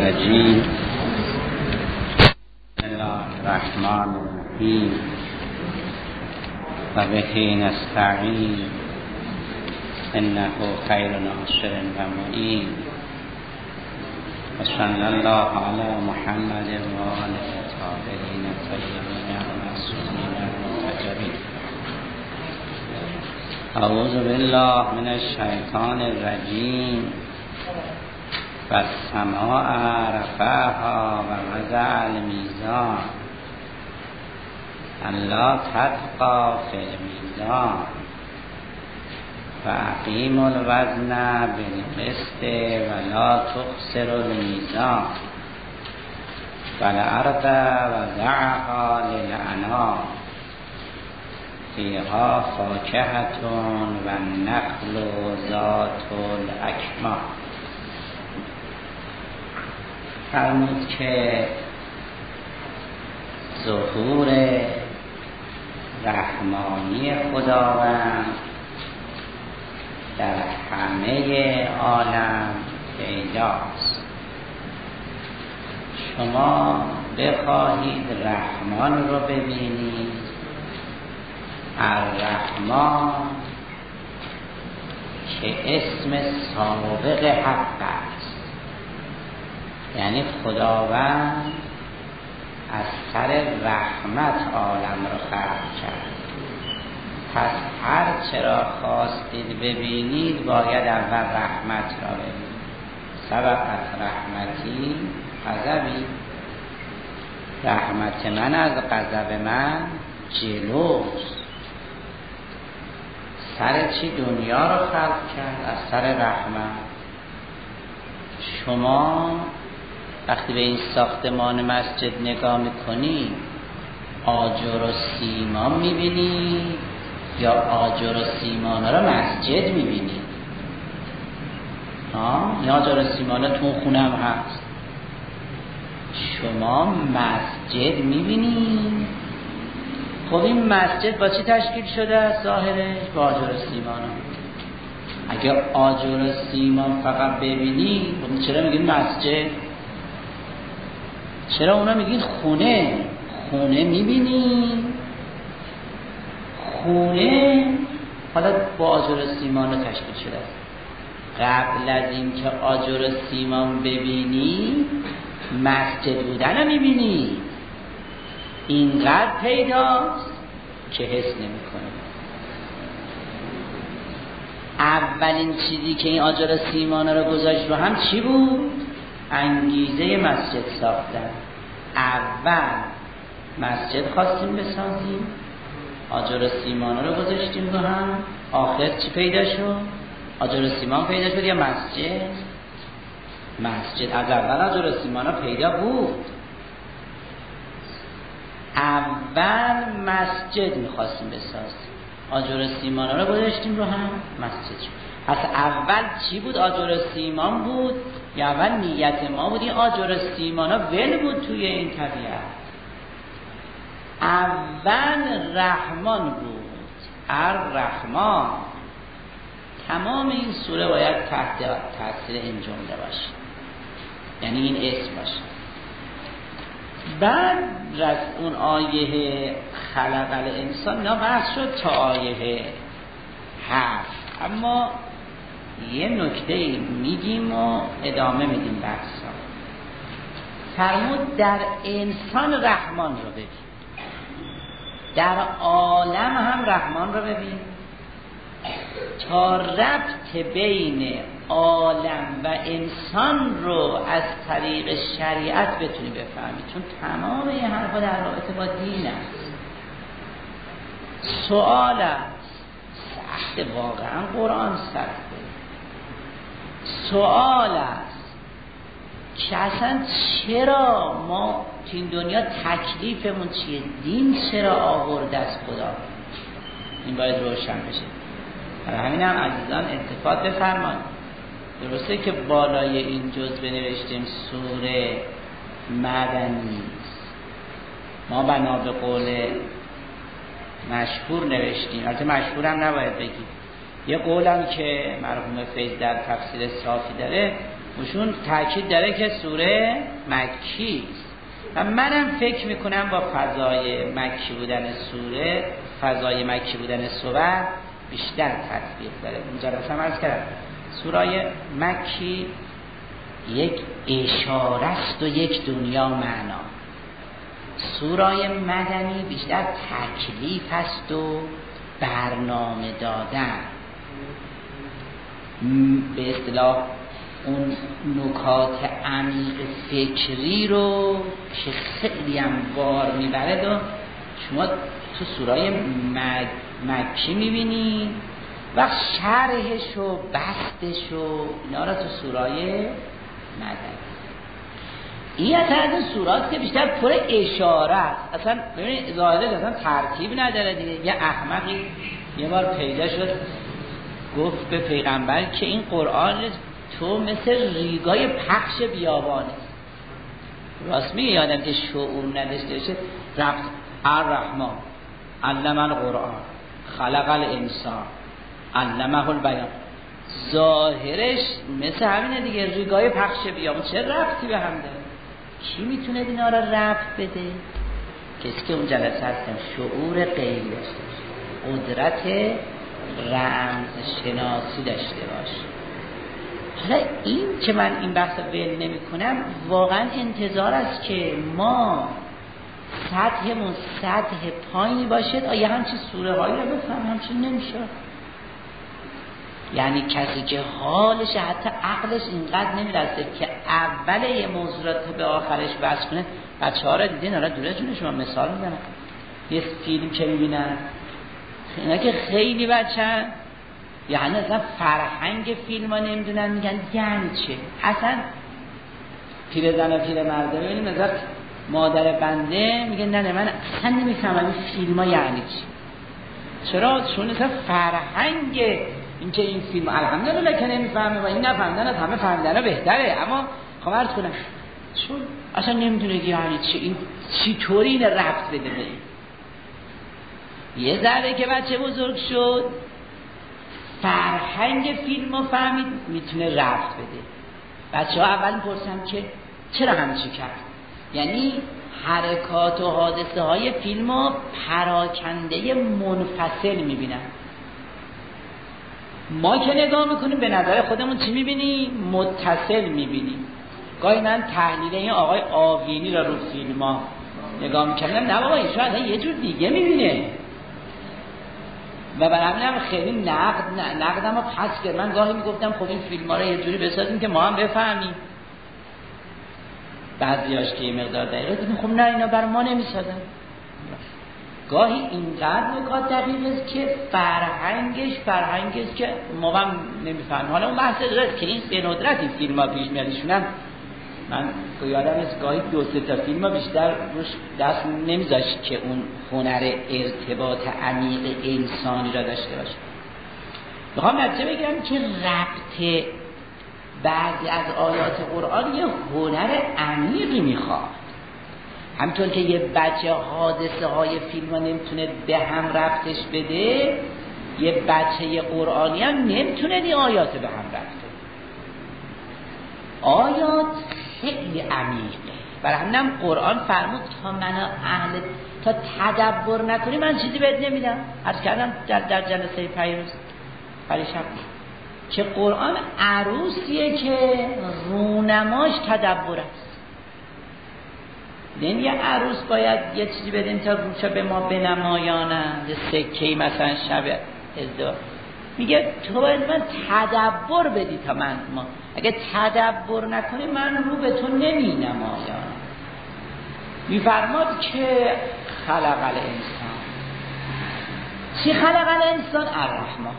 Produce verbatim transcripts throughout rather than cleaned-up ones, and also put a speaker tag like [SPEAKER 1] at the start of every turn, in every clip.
[SPEAKER 1] الرجیم بسم الله الرحمن الرحیم و به نستعین انه خیر ناصر و معین و صلی الله علی محمد و آله الطاهرین الطیبین المعصومین المنتجبین. اعوذ بالله من الشیطان الرجیم. والسماء رفعها و وضع الميزان الا تطغوا في الميزان واقیموا الوزن بالقسط ولا تخسروا الميزان والارض وضعها للانام فيها فاکهة والنخل ذات الاکمام. فرمود که ظهور رحمانی خداوند در همه عالم پیداست. شما بخواهید رحمان رو ببینید، الرحمن که اسم سابق حق است، یعنی خداوند از سر رحمت عالم رو خلق کرد. پس هر چرا خواستید ببینید باید اول رحمت را ببینید. سبقت رحمتی غضبی، رحمت من از غضب من جلوست. سر چی دنیا رو خلق کرد؟ از سر رحمت. شما وقتی به این ساختمان مسجد نگاه میکنی آجر و سیمان میبینی یا آجر و سیمان رو مسجد میبینی؟ این آجر و سیمان تو خونه هم هست. شما مسجد میبینی. خب این مسجد با چی تشکیل شده است؟ ظاهرش با آجر و سیمان هم. اگر آجر و سیمان فقط ببینی چرا میگین مسجد؟ چرا اونا میگین خونه؟ خونه میبینی؟ خونه حالا با آجر و سیمان رو تشکیل شده است. قبل از این که آجر و سیمان ببینی مسجد بودن رو میبینی. اینقدر پیداست که حس نمی کنی. اولین چیزی که این آجر و سیمان رو گذاشت رو هم چی بود؟ انگیزه مسجد ساختن. اول مسجد خواستیم بسازیم، آجر و سیمان رو گذاشتیم رو هم، آخر چی پیدا شد؟ آجر و سیمان پیدا شد یا مسجد؟ مسجد. از اول آجر و سیمان پیدا بود. اول مسجد میخواستیم بسازیم، آجر و سیمان رو گذاشتیم رو هم، مسجد شد. پس اول چی بود؟ آجر و سیمان بود یا اول نیت ما بود این آجر و سیمان ها ول بود توی این طبیعت؟ اول رحمان بود. الرحمن. تمام این سوره باید تحت تاثیر این جمله باشه، یعنی این اسم باشه. بعد رس اون آیه خلق الانسان اینا بحث شد تا آیه هفت، اما یه نکته میگیم و ادامه میدیم بحثا. فرمود در انسان رحمان رو ببین، در عالم هم رحمان رو ببین، تا ربط بین عالم و انسان رو از طریق شریعت بتونی بفهمی، چون تمام این حرفا در رابطه با دین است. سوال است، سخت، واقعا قرآن سخته. سوال است که اصلا چرا ما این دنیا تکلیفمون چیه؟ دین چرا آورده از خدا؟ این باید روشن بشه. برای همین هم عزیزان التفات بفرمایید. درسته که بالای این جزء نوشتیم سوره مدنی است، ما بنا به قول مشهور نوشتیم. البته مشهور هم نباید بگیم، یه قولم که مرحوم فیض در تفسیر صافی داره وشون تاکید داره که سوره مکی است و منم فکر میکنم با فضای مکی بودن سوره، فضای مکی بودن سوره بیشتر تطبیق داره. اینجا رسم عرض کردم سوره مکی یک اشاره است و یک دنیا معنا. سوره مدنی بیشتر تکلیف است و برنامه دادن، به اصطلاح اون نکات عمیق فکری رو که خیلی هم بار میبرد و شما تو سوره مک... مکی میبینی و شرحش و بستش و اینا را تو سوره مدنی. این اصلا از این سورات که بیشتر پر اشاره است. اصلا ببینید ظاهرش اصلا ترتیب نداره دیگه. یه احمقی یه بار پیدا شد گفت به پیغمبر که این قرآن تو مثل ریگای پخش بیابانه. راست میگه یادم که شعور نداشته باشه. رفت الرحمن علم القرآن خلق الانسان علمه البیان، ظاهرش مثل همینه دیگه، ریگای پخش بیابان. چه ربطی به هم داره؟ کی میتونه اینا را ربط بده؟ کسی که اون جلسه هستن شعور غیبی داشته باشه، قدرت رمز شناسی داشته باشه. حالا این که من این بحث رو ول نمی کنم، واقعا انتظار است که ما سطحمون سطح پایینی باشد آیا همچین سوره هایی رو بفهم، همچین نمیشه. یعنی کسی که حالش حتی عقلش اینقدر نمیرسه که اول یه موضوع رو به آخرش بس کنه. بچه ها رو دیدین؟ حالا دوره جونه شما مثال میزنم، یه فیلم که میبینن اینا که خیلی بچن، یعنی اصلا فرهنگ فیلم ها نمیدونن، میگن یعنی چه اصلا. پیر زن و پیر مرده ببینیم مثلا مادر بنده میگه نه نه من اصلا نمیفهمم این فیلم ها یعنی چی. چرا؟ چون اصلا فرهنگ اینکه این فیلم الحمدلله که نمیفهمه و این نفهمدن از همه فهمیدن بهتره، اما خواهم عرض کنم چون اصلا نمیدونه یعنی چی، این چی طوری این ربط بده به این. یه ذره که بچه بزرگ شد فرهنگ فیلم رو فهمید میتونه ربط بده. بچه ها اول میپرسن که چرا همچی کرد، یعنی حرکات و حادثه های فیلم رو پراکنده منفصل میبینن. ما که نگاه میکنیم به نظر خودمون چی میبینیم؟ متصل میبینیم. گاهی من تحلیل این آقای آوینی را رو فیلم ها نگاه میکردم، نه بابا این شاید یه جور دیگه میبینه و برای همین هم خیلی نقد نقدم رو پس کرد. من گاهی میگفتم خب این فیلم ها رو یه جوری بسازیم که ما هم بفهمیم، بعضیاش که یه مقدار دقیقه دیدیم خب نه اینا برای ما نمیسازن. گاهی اینقدر نکات دقیق است که فرهنگش فرهنگی است که ما هم نمیفهمیم. حالا اون بحث درست که این به ندرت این فیلم ها پیش میاد. ایشونم من یادم است گاهی دو سه تا فیلم ها بیشتر روش دست نمیذاشت که اون هنر ارتباط عمیق انسانی را داشته باشه. میخوام نتیجه بگیرم که ربط بعضی از آیات قرآن یه هنر عمیقی میخواد. همطور که یه بچه حادثه های فیلم ها نمیتونه به هم ربطش بده، یه بچه قرآنی هم نمیتونه این آیات به هم ربط بده. آیات خیلی عمیقه، برای همینم قرآن فرمود تا من اهل تا تدبر نکنی من چیزی بهت نمیدم. عرض کردم در, در جلسه پیروز پریشب که قرآن عروسیه که رونماش تدبر است. یعنی یه عروس باید یه چیزی بدیم تا روشا به ما بنمایانند، یه سکه‌ای مثلا شب ازدواج میگه تو باید من تدبر بدی تا من ما اگه تدبر نکنی من رو به تو نمی نمایانم. میفرماد که خلق الانسان. چی خلق الانسان؟ الرحمن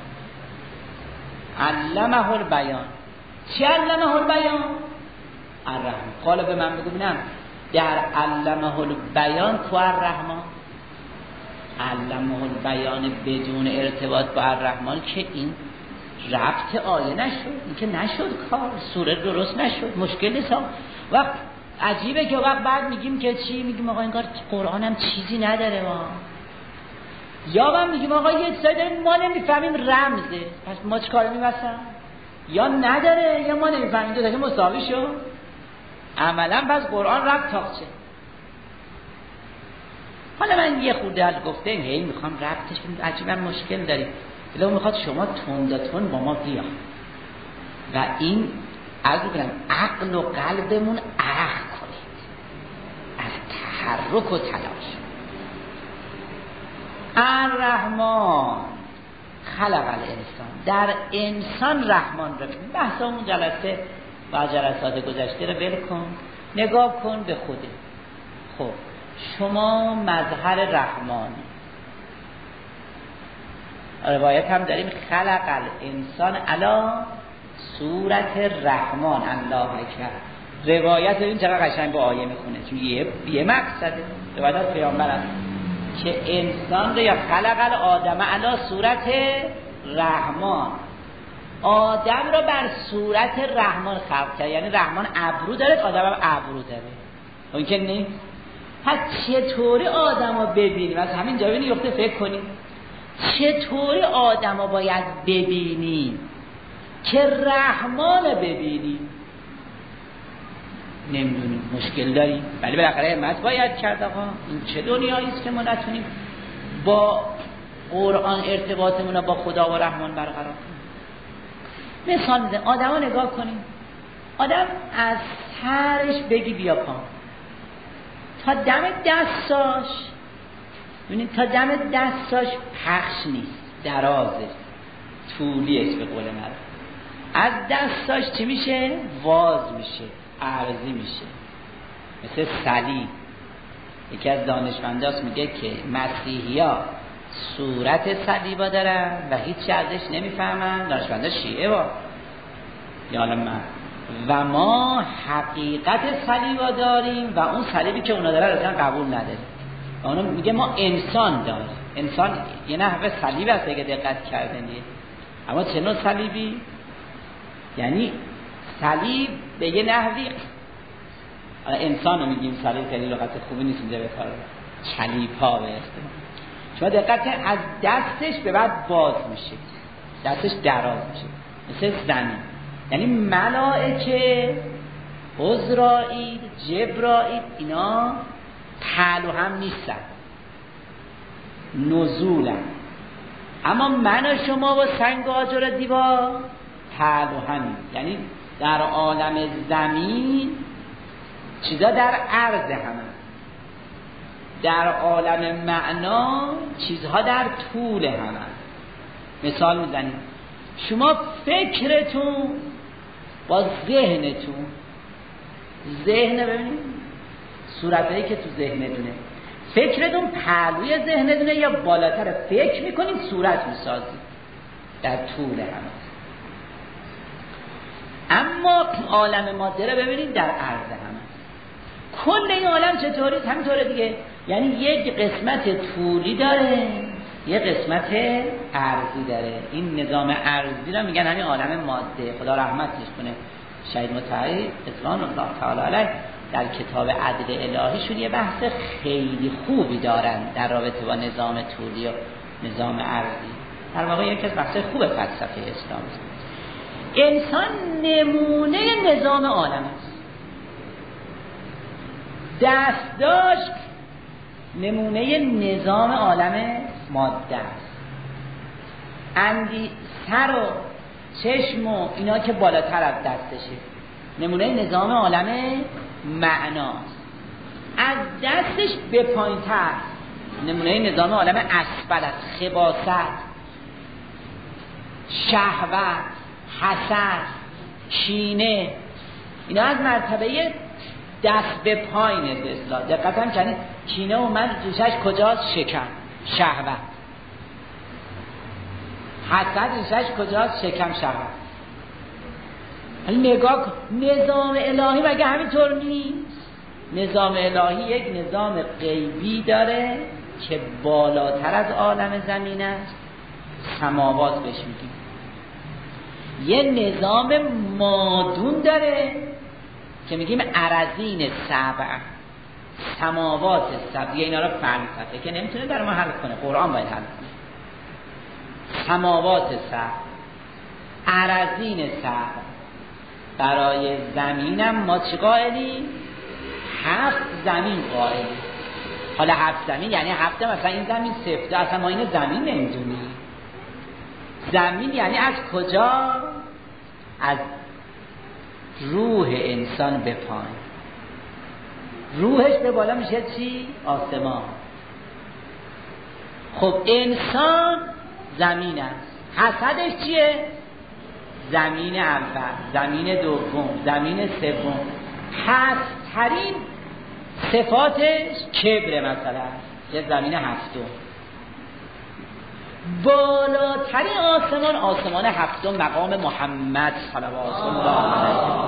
[SPEAKER 1] علمه البیان. چی علمه البیان؟ الرحمن. قال به من بگو ببینم در علمه البیان کو الرحمن؟ علمه البیان بدون ارتباط با الرحمن که این ربط آیه نشد، این که نشد کار، سوره درست نشد، مشکل نیست. وقت عجیبه که وقت بعد میگیم که چی؟ میگیم آقا انگار قرآن هم چیزی نداره ما، یا من میگیم آقا یه چیزایی داریم ما نمیفهمیم رمزه، پس ما چه کار می‌واسم؟ یا نداره یا ما نمیفهمیم، دو تا که مساوی شو. عملا پس قرآن رفت تاقچه. حالا من یه خورده از گفته هی میخوام ربطش کنم، عجیبا مشکل داریم، ولی میخواد شما تند تند با ما بیا و این عرض کنم عقل و قلبمون عرق کنید از تحرک و تلاش. الرحمن خلق الانسان، در انسان رحمان رو بحث اون جلسه و جلسات گذشته رو ول کن، نگاه کن به خوده. خب شما مظهر رحمانی، روایت هم داریم خلق الانسان علی صورت رحمان، الله اکبر. روایت این چقدر قشنگ با آیه میخونه، چون یه یه مقصده روایت از پیامبر است که انسان رو یا خلق الآدم علی صورت رحمان، آدم رو بر صورت رحمان خلق کرد. یعنی رحمان ابرو داره، آدم هم ابرو داره. ممکن نیست؟ پس چطوری آدم رو ببینیم؟ از همین جا ببینیم یفته فکر کنیم چطوری آدم رو باید ببینیم که رحمان رو ببینیم؟ نمیدونیم، مشکل داریم. ولی بالاخره همت باید کرد. آقا این چه دنیایی است که ما نتونیم با قرآن ارتباطمون رو با خدا و رحمان برقرار کنیم؟ مثال میزنم، آدم ها نگاه کنیم، آدم از سرش بگی بیا پا تا دم دستاش، ببینید تا دم دستاش پخش نیست، درازه، طولیه به قول من. از دستاش چی میشه؟ واز میشه، عرضی میشه، مثل صلیب. یکی از دانشمنداست میگه که مسیحی‌ها صورت صلیبا دارن و هیچ ازش نمیفهمن، دانشمندا شیعه با یالا من، و ما حقیقت صلیبا داریم و اون صلیبی که اونا دارن اصلا قبول نداره. اونا میگه ما انسان داریم. انسان یه نحوه صلیب هست اگه دقت کردن، اما چه نوع صلیبی؟ یعنی صلیب به یه نحوی، انسان رو میگیم صلیب، خیلی لغت خوبی نیست اینجا به کار، چلیپا به استفاده. شما دقت از دستش به بعد باز میشه، دستش دراز میشه مثل زمین. یعنی ملائکه، عزرائیل، جبرائیل اینا پهلو هم نیستن، نزولن. اما من و شما و سنگ آجر دیوار پهلو همین. یعنی در عالم زمین چیزا در عرض همه، در عالم معنا چیزها در طول همه. مثال میزنیم، شما فکرتون با ذهنتون، ذهن ببینید صورتایی که تو ذهنتونه، فکرتون پهلوی ذهنتونه یا بالاتر، فکر میکنید صورت میسازید در طول همه. اما عالم ماده رو ببینید در عرض همه. کل این عالم چطوری؟ همینطوره دیگه. یعنی یک قسمت طولی داره، یک قسمت عرضی داره. این نظام عرضی رو میگن همین عالم ماده. خدا رحمتش کنه شهید مطهری رضوان الله تعالی علیه در کتاب عدل الهیشون یه بحث خیلی خوبی دارن در رابطه با نظام طولی و نظام عرضی. در واقع یکی از بحث خوب فلسفه اسلام است. انسان نمونه نظام عالم است. دستاش نمونه نظام عالم ماده است. اندی سر و چشم و اینا که بالاتر از دستشه نمونه نظام عالم معناست. از دستش به پایین تر نمونه نظام عالم اسفل است. خباثت، شهوت، حسد، کینه، اینا از مرتبه دست به پایینه. به اصطلاح دقت هم کنید، کینه اومد ریشش کجاست؟ شکم، شهوت. حسد ریشش کجاست؟ شکم، شهوت. نگاه کن، نظام الهی مگه همینطور نیست؟ نظام الهی یک نظام غیبی داره که بالاتر از عالم زمین است، سماوات بهش میگیم. یه نظام مادون داره که میگیم ارضین سبع، سماوات سبع. اینا رو فلسفه که نمیتونه در ما حل کنه، قرآن باید حل کنه. سماوات سبع ارضین سبع، برای زمینم ما چه قائلیم؟ هفت زمین قائلیم. حالا هفت زمین یعنی هفته، مثلا این زمین سفته، اصلا ما اینو زمین نمیدونیم. زمین یعنی از کجا؟ از روح انسان به پایین. روحش به بالا میشه چی؟ آسمان. خب انسان زمین است. حسدش چیه؟ زمین اول، زمین دوم، زمین سوم. پست‌ترین صفاتش کبره، مثلا یه زمین هفتم. بالاترین آسمان آسمان هفتم، مقام محمد صلوات الله علیه.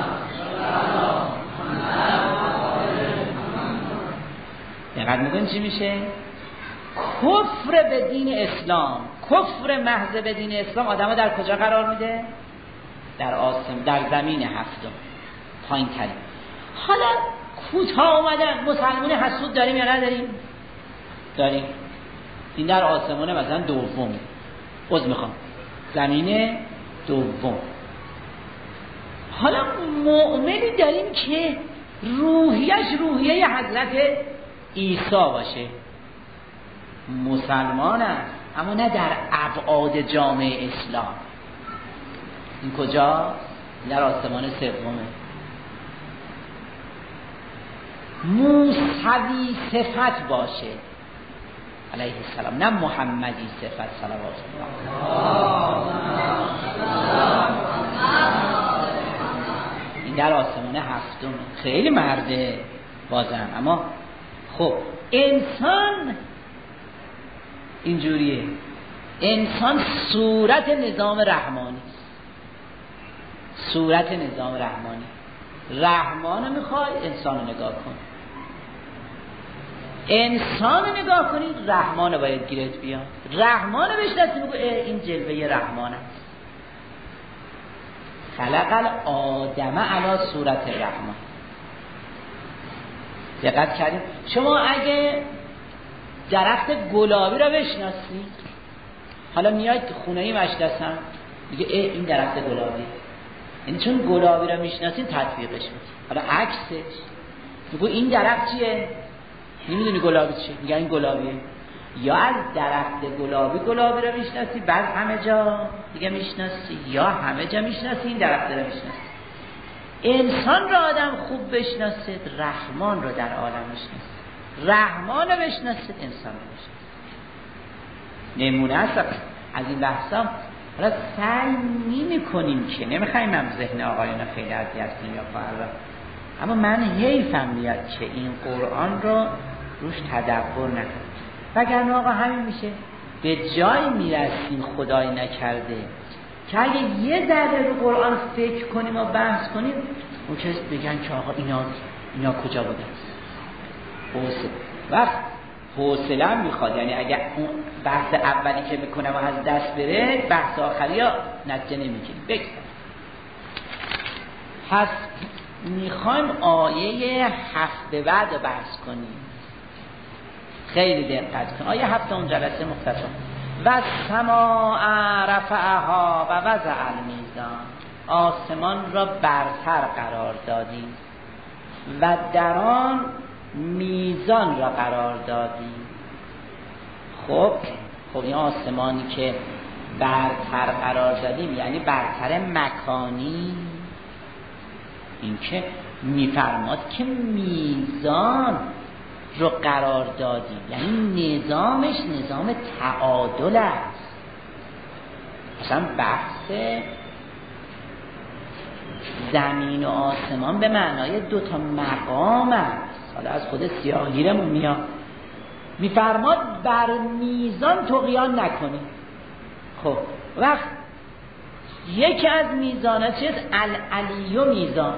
[SPEAKER 1] دقت میکنین چی میشه؟ کفر به دین اسلام، کفر محض به دین اسلام آدمو در کجا قرار میده؟ در آسمان، در زمین هفتم، پایین ترین. حالا کوتاه اومدن مسلمان حسود داریم یا نداریم؟ داریم. این در آسمان مثلا دوم، عذر میخوام، زمین دوم. حالا مؤمنی داریم که روحیش روحیه حضرت عیسی باشه، مسلمان است اما نه در ابعاد جامعه اسلام. این کجا؟ در آسمان سومه. موسوی صفت باشه علیه السلام، نه محمدی صفت صلوات الله. این در آسمان هفتم، خیلی مرده بازم. اما خب انسان اینجوریه، انسان صورت نظام رحمانی، صورت نظام رحمانی. رحمان رو میخوای انسان رو نگاه کن، انسان رو نگاه کنید رحمان رو باید گیرت بیاد. رحمان رو بشناسی بگو این جلوه رحمان است. خلق الآدم علی صورت رحمان. دقت کردیم؟ شما اگه درخت گلابی رو بشناسید، حالا میاید که خونه‌ای مجلسم میگه این درخت گلابی، یعنی چون گلابی رو میشناسید تطبیقش میدید. حالا عکسش میگه این درخت چیه؟ نمیدونی گلابی چیه؟ میگه این گلابیه. یا از درخت گلابی گلابی رو میشناسی بعد همه جا دیگه میشناسی، یا همه جا میشناسی این درخت رو میشناسی. انسان رو آدم خوب بشناسید رحمان رو در عالم میشناسید، رحمان رو بشناسید انسان رو بشناسید. نمونه است از این بحثا. حالا سعی نمی کنیم که نمیخوایم هم ذهن آقایون خیلی اذیت کنیم یا فردا، اما من حیفم میاد که این قرآن رو روش تدبر نکنیم. وگرنه آقا همین میشه، به جای میرسیم خدای نکرده که اگه یه ذره رو قرآن فکر کنیم و بحث کنیم اون کس بگن که آقا اینا اینا کجا بودن. حوصله وقت حوصله هم میخواد، یعنی اگر اون بحث اولی که میکنم و از دست بره بحث آخری ها نتیجه نمیگیریم. بگذاریم. پس میخوایم آیه هفت به بعد رو بحث کنیم. خیلی دقت کن. آیه هفت اون جلسه مختصر. و سماء رفعها و وضع المیزان، آسمان را برتر قرار دادیم و در آن میزان را قرار دادیم. خب خب این آسمانی که برتر قرار دادیم یعنی برتر مکانی، این که میفرماد که میزان رو قرار دادیم یعنی نظامش نظام تعادل است. مثلا بحث زمین و آسمان به معنای دو تا مقام است. حالا از خود سیاهگیرمون میاد، میفرماد بر میزان طغیان نکنیم. خب وقت یکی از میزانات چیست؟ العلی و میزان.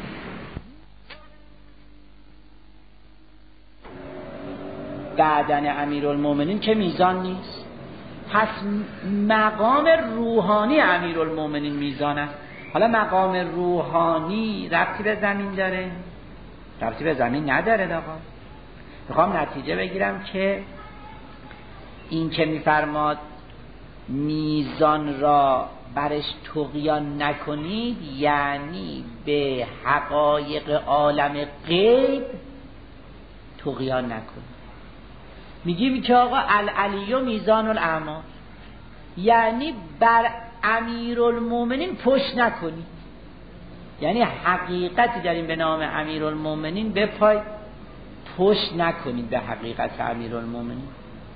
[SPEAKER 1] بعدن امیرالمومنین که میزان نیست، پس مقام روحانی امیرالمومنین میزان است. حالا مقام روحانی ربطی به زمین داره؟ ربطی به زمین نداره. آقا میخوام نتیجه بگیرم که این که میفرماد میزان را برش طغیان نکنید یعنی به حقایق عالم غیب طغیان نکنید. میگیم که آقا العلی و میزان الاعمال، یعنی بر امیرالمومنین پشت نکنید، یعنی حقیقتی داریم به نام امیرالمومنین بپای پشت نکنید به حقیقت امیرالمومنین.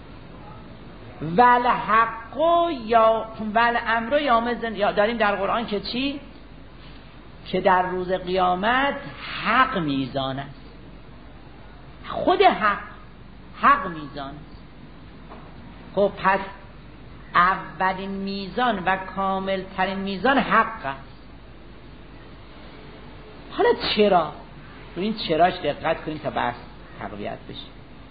[SPEAKER 1] ول حق یا ول امر یامزن، یا داریم در قرآن که چی؟ که در روز قیامت حق میزان است. خود حق حق میزان است. خب پس اولین میزان و کامل ترین میزان حق است. حالا چرا؟ رو این چراش دقت کنید تا بحث تقویت بشه.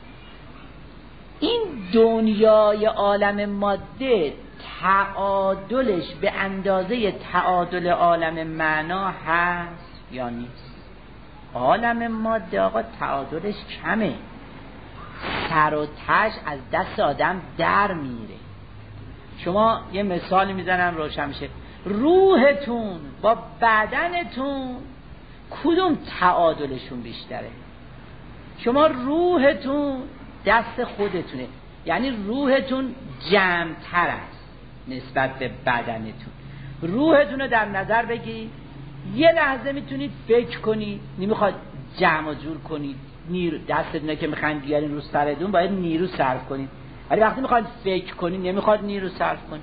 [SPEAKER 1] این دنیای عالم ماده تعادلش به اندازه تعادل عالم معنا هست یا نیست؟ عالم ماده آقا تعادلش کمه، سر و تش از دست آدم در میره. شما یه مثال میزنم روشن شه، روحتون با بدنتون کدوم تعادلشون بیشتره؟ شما روحتون دست خودتونه، یعنی روحتون جمع‌تر است نسبت به بدنتون. روحتون رو در نظر بگیرید، یه لحظه میتونید فکر کنید، نمیخواد جمع و جور کنید، نیرو دستتونه که میخواین بیارین رو سرتون باید نیرو صرف کنید، ولی وقتی میخواید فکر کنید نمیخواد نیرو صرف کنید.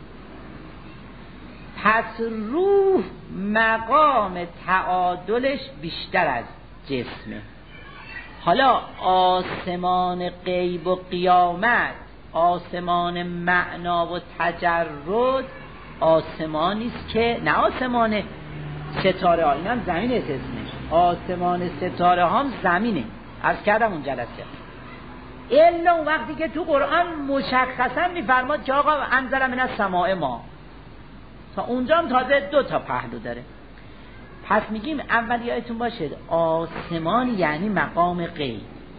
[SPEAKER 1] پس روح مقام تعادلش بیشتر از جسمه. حالا آسمان غیب و قیامت، آسمان معنا و تجرد، آسمانی است که نه آسمان ستاره ها، این هم زمین اسمش، آسمان ستاره ها هم زمینه. عرض کردم اون جلسه الا اون وقتی که تو قرآن مشخصا میفرماد که آقا انزل من السماء ما، تا اونجا هم تازه دو تا پهلو داره. پس میگیم اولی یادتون باشه آسمان یعنی مقام غیب.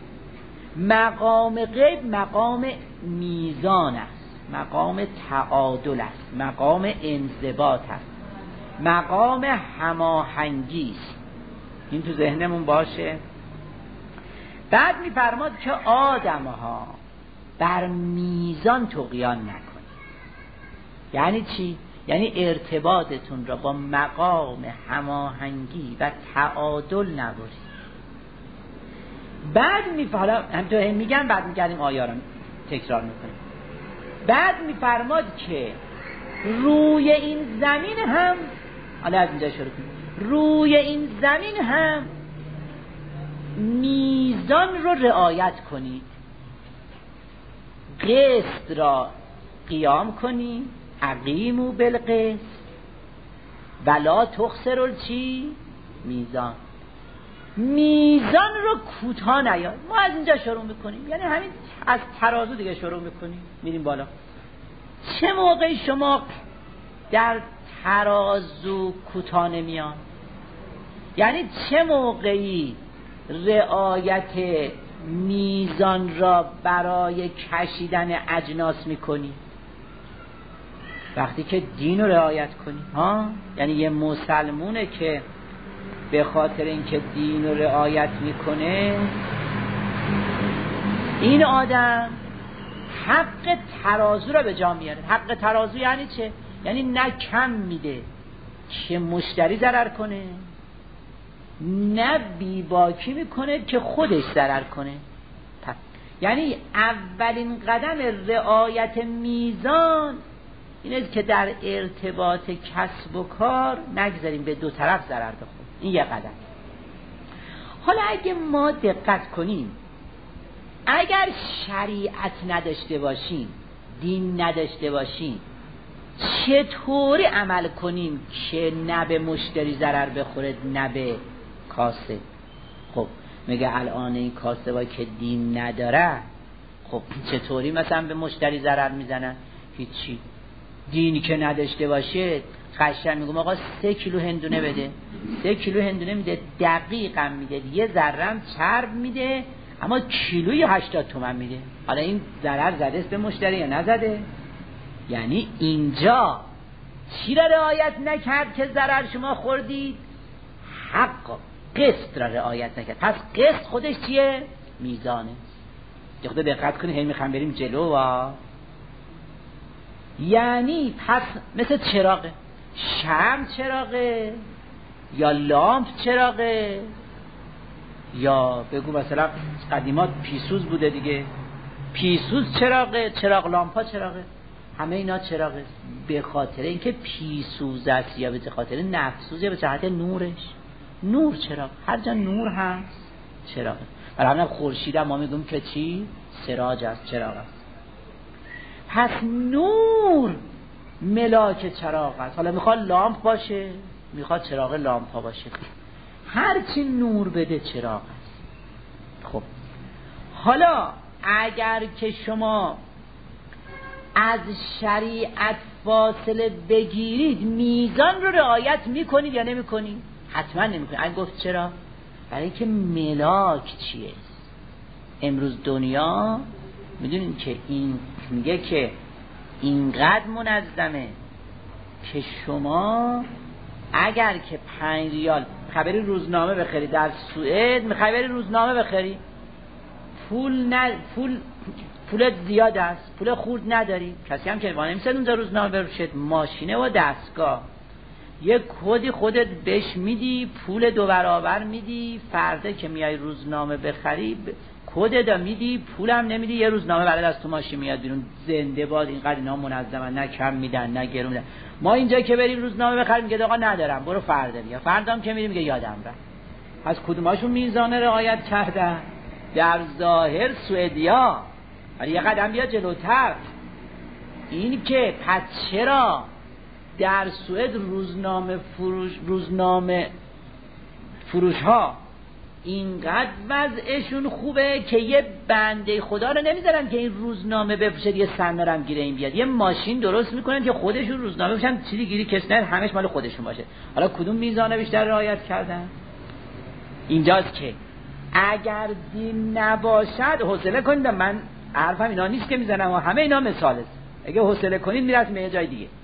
[SPEAKER 1] مقام غیب مقام میزان است، مقام تعادل است، مقام انضباط است، مقام هماهنگی است. این تو ذهنمون باشه. بعد میفرماد که آدم ها بر میزان طغیان نکنید. یعنی چی؟ یعنی ارتباطتون را با مقام هماهنگی و تعادل نبرید. بعد میفرماد، همینطور میگن بعد میگردیم آیه را تکرار میکنیم. بعد میفرماد که روی این زمین هم، حالا از اینجا شروع کنیم، روی این زمین هم میزان رو رعایت کنید، قسط را قیام کنید، اقیموا بالقسط ولا تخسروا چی؟ میزان. میزان رو کوتاه نیاد. ما از اینجا شروع میکنیم، یعنی همین از ترازو دیگه شروع میکنیم میریم بالا. چه موقعی شما در ترازو کوتاه نمیان؟ یعنی چه موقعی رعایت میزان را برای کشیدن اجناس میکنی؟ وقتی که دین رو رعایت کنی. ها؟ یعنی یه مسلمونه که به خاطر اینکه دین رو رعایت میکنه، این آدم حق ترازو رو به جا میاره. حق ترازو یعنی چه؟ یعنی نه کم میده که مشتری ضرر کنه، نه بیباکی میکنه که خودش ضرر کنه. یعنی اولین قدم رعایت میزان اینه که در ارتباط کسب و کار نگذاریم به دو طرف ضرر بخوره. این یه قدم. حالا اگه ما دقت کنیم، اگر شریعت نداشته باشیم، دین نداشته باشیم، چطوری عمل کنیم که نه به مشتری ضرر بخوره نه به کاسب؟ خب میگه الان این کاسبایی که دین نداره، خب چطوری مثلا به مشتری ضرر میزنن؟ هیچی. دینی که نداشته باشه قشنگ میگم آقا سه کیلو هندونه بده، سه کیلو هندونه میده، دقیقا میده، یه ذرم چرب میده، اما کیلوی هشتاد تومن میده. حالا این ضرر زده است به مشتری یا نزده؟ یعنی اینجا چی را رعایت نکرد که ضرر شما خوردید؟ حق قسط را رعایت نکرد. پس قسط خودش چیه؟ میزانه. خدا دقت کنید، هی میخوام بریم جلو وا. یعنی پس مثل چراغه، شمع چراغه یا لامپ چراغه، یا بگو مثلا قدیمات پیسوز بوده دیگه، پیسوز چراغه، چراغ لامپا چراغه، همه اینا چراغه. به خاطر اینکه پیسوز است یا به خاطر نفسوز یا به جهت نورش. نور چراغ، هر جا نور هست چراغه. برای همین خورشید ما میگیم که چی؟ سراج است، چراغ است. پس نور ملاک چراغ است. حالا میخواد لامپ باشه، میخواد چراغ لامپا باشه، هر چی نور بده چراغ است. خب حالا اگر که شما از شریعت فاصله بگیرید، میزان رو رعایت میکنید یا نمیکنید؟ حتما نمیکنید. اگه گفت چرا؟ برای اینکه ملاک چیه؟ امروز دنیا میدونید که این میگه که اینقدر منظمه که شما اگر که پنج ریال خبری روزنامه بخری در سوئد، میخوای بری روزنامه بخری، پول نه پول پولت زیاد است، پول خورد نداری، کسی هم که وانه میسد اونجا روزنامه بروشد، ماشینه و دستگاه، یه کدی خودت بهش میدی، پول دو برابر میدی، فردا که میای روزنامه بخری کد دا میدی، پولم نمیدی، یه روزنامه برات از تو ماشین میاد بیرون. زنده باد، اینقدر اینا منظمن، نه کم میدن نه گرون میدن. ما اینجا که بریم روزنامه بخریم میگه آقا ندارم، برو فردا بیا. فردا هم که میریم میگه یادم رفت. از کدوماشون میزانه رعایت کردن؟ در ظاهر سوئدیا، ولی یه قدم بیا جلوتر. این که پس چرا در سوئد روزنامه فروش روزنامه فروش ها اینقدر وضعشون خوبه که یه بنده خدا رو نمیذارن که این روزنامه بفروشه، یه صندوق هم گیره این بیاد، یه ماشین درست میکنن که خودشون روزنامه بفروشن، چیزی گیری کس نه، همش مال خودشون باشه. حالا کدوم میزانه بیشتر رعایت کردن؟ اینجاست که اگر دین نباشد، حوصله کنید، من حرفم اینا نیست که میزنم و همه اینا مثال است، اگه حوصله کنید میرسیم یه جای دیگه.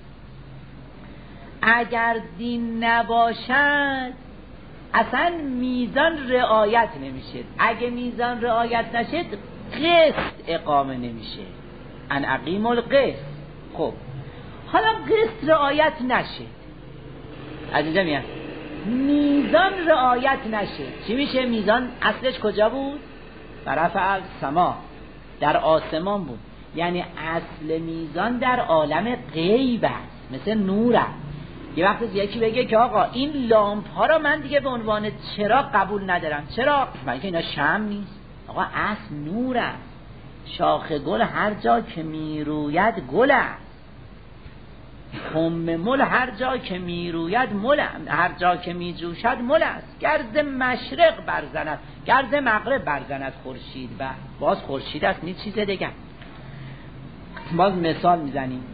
[SPEAKER 1] اگر دین نباشد اصلا میزان رعایت نمیشه. اگه میزان رعایت نشد قسط اقامه نمیشه. ان اقیم القسط. خب حالا قسط رعایت نشه، عزیزم میاد میزان رعایت نشه، چی میشه؟ میزان اصلش کجا بود؟ برفع السما، در آسمان بود. یعنی اصل میزان در عالم غیب است، مثل نور است. یه وقت یکی بگه که آقا این لامپ ها را من دیگه به عنوان چراغ قبول ندارم. چرا؟ بلکه اینا شمع نیست. آقا اصل نور است. شاخ گل هر جا که میروید گل است. خم مل هر جا که میروید مل، هر جا که میجوشد مل است. گرز مشرق برزند، گرز مغرب برزند خورشید، و باز خورشید است، نیست چیز دیگه. باز مثال میزنیم.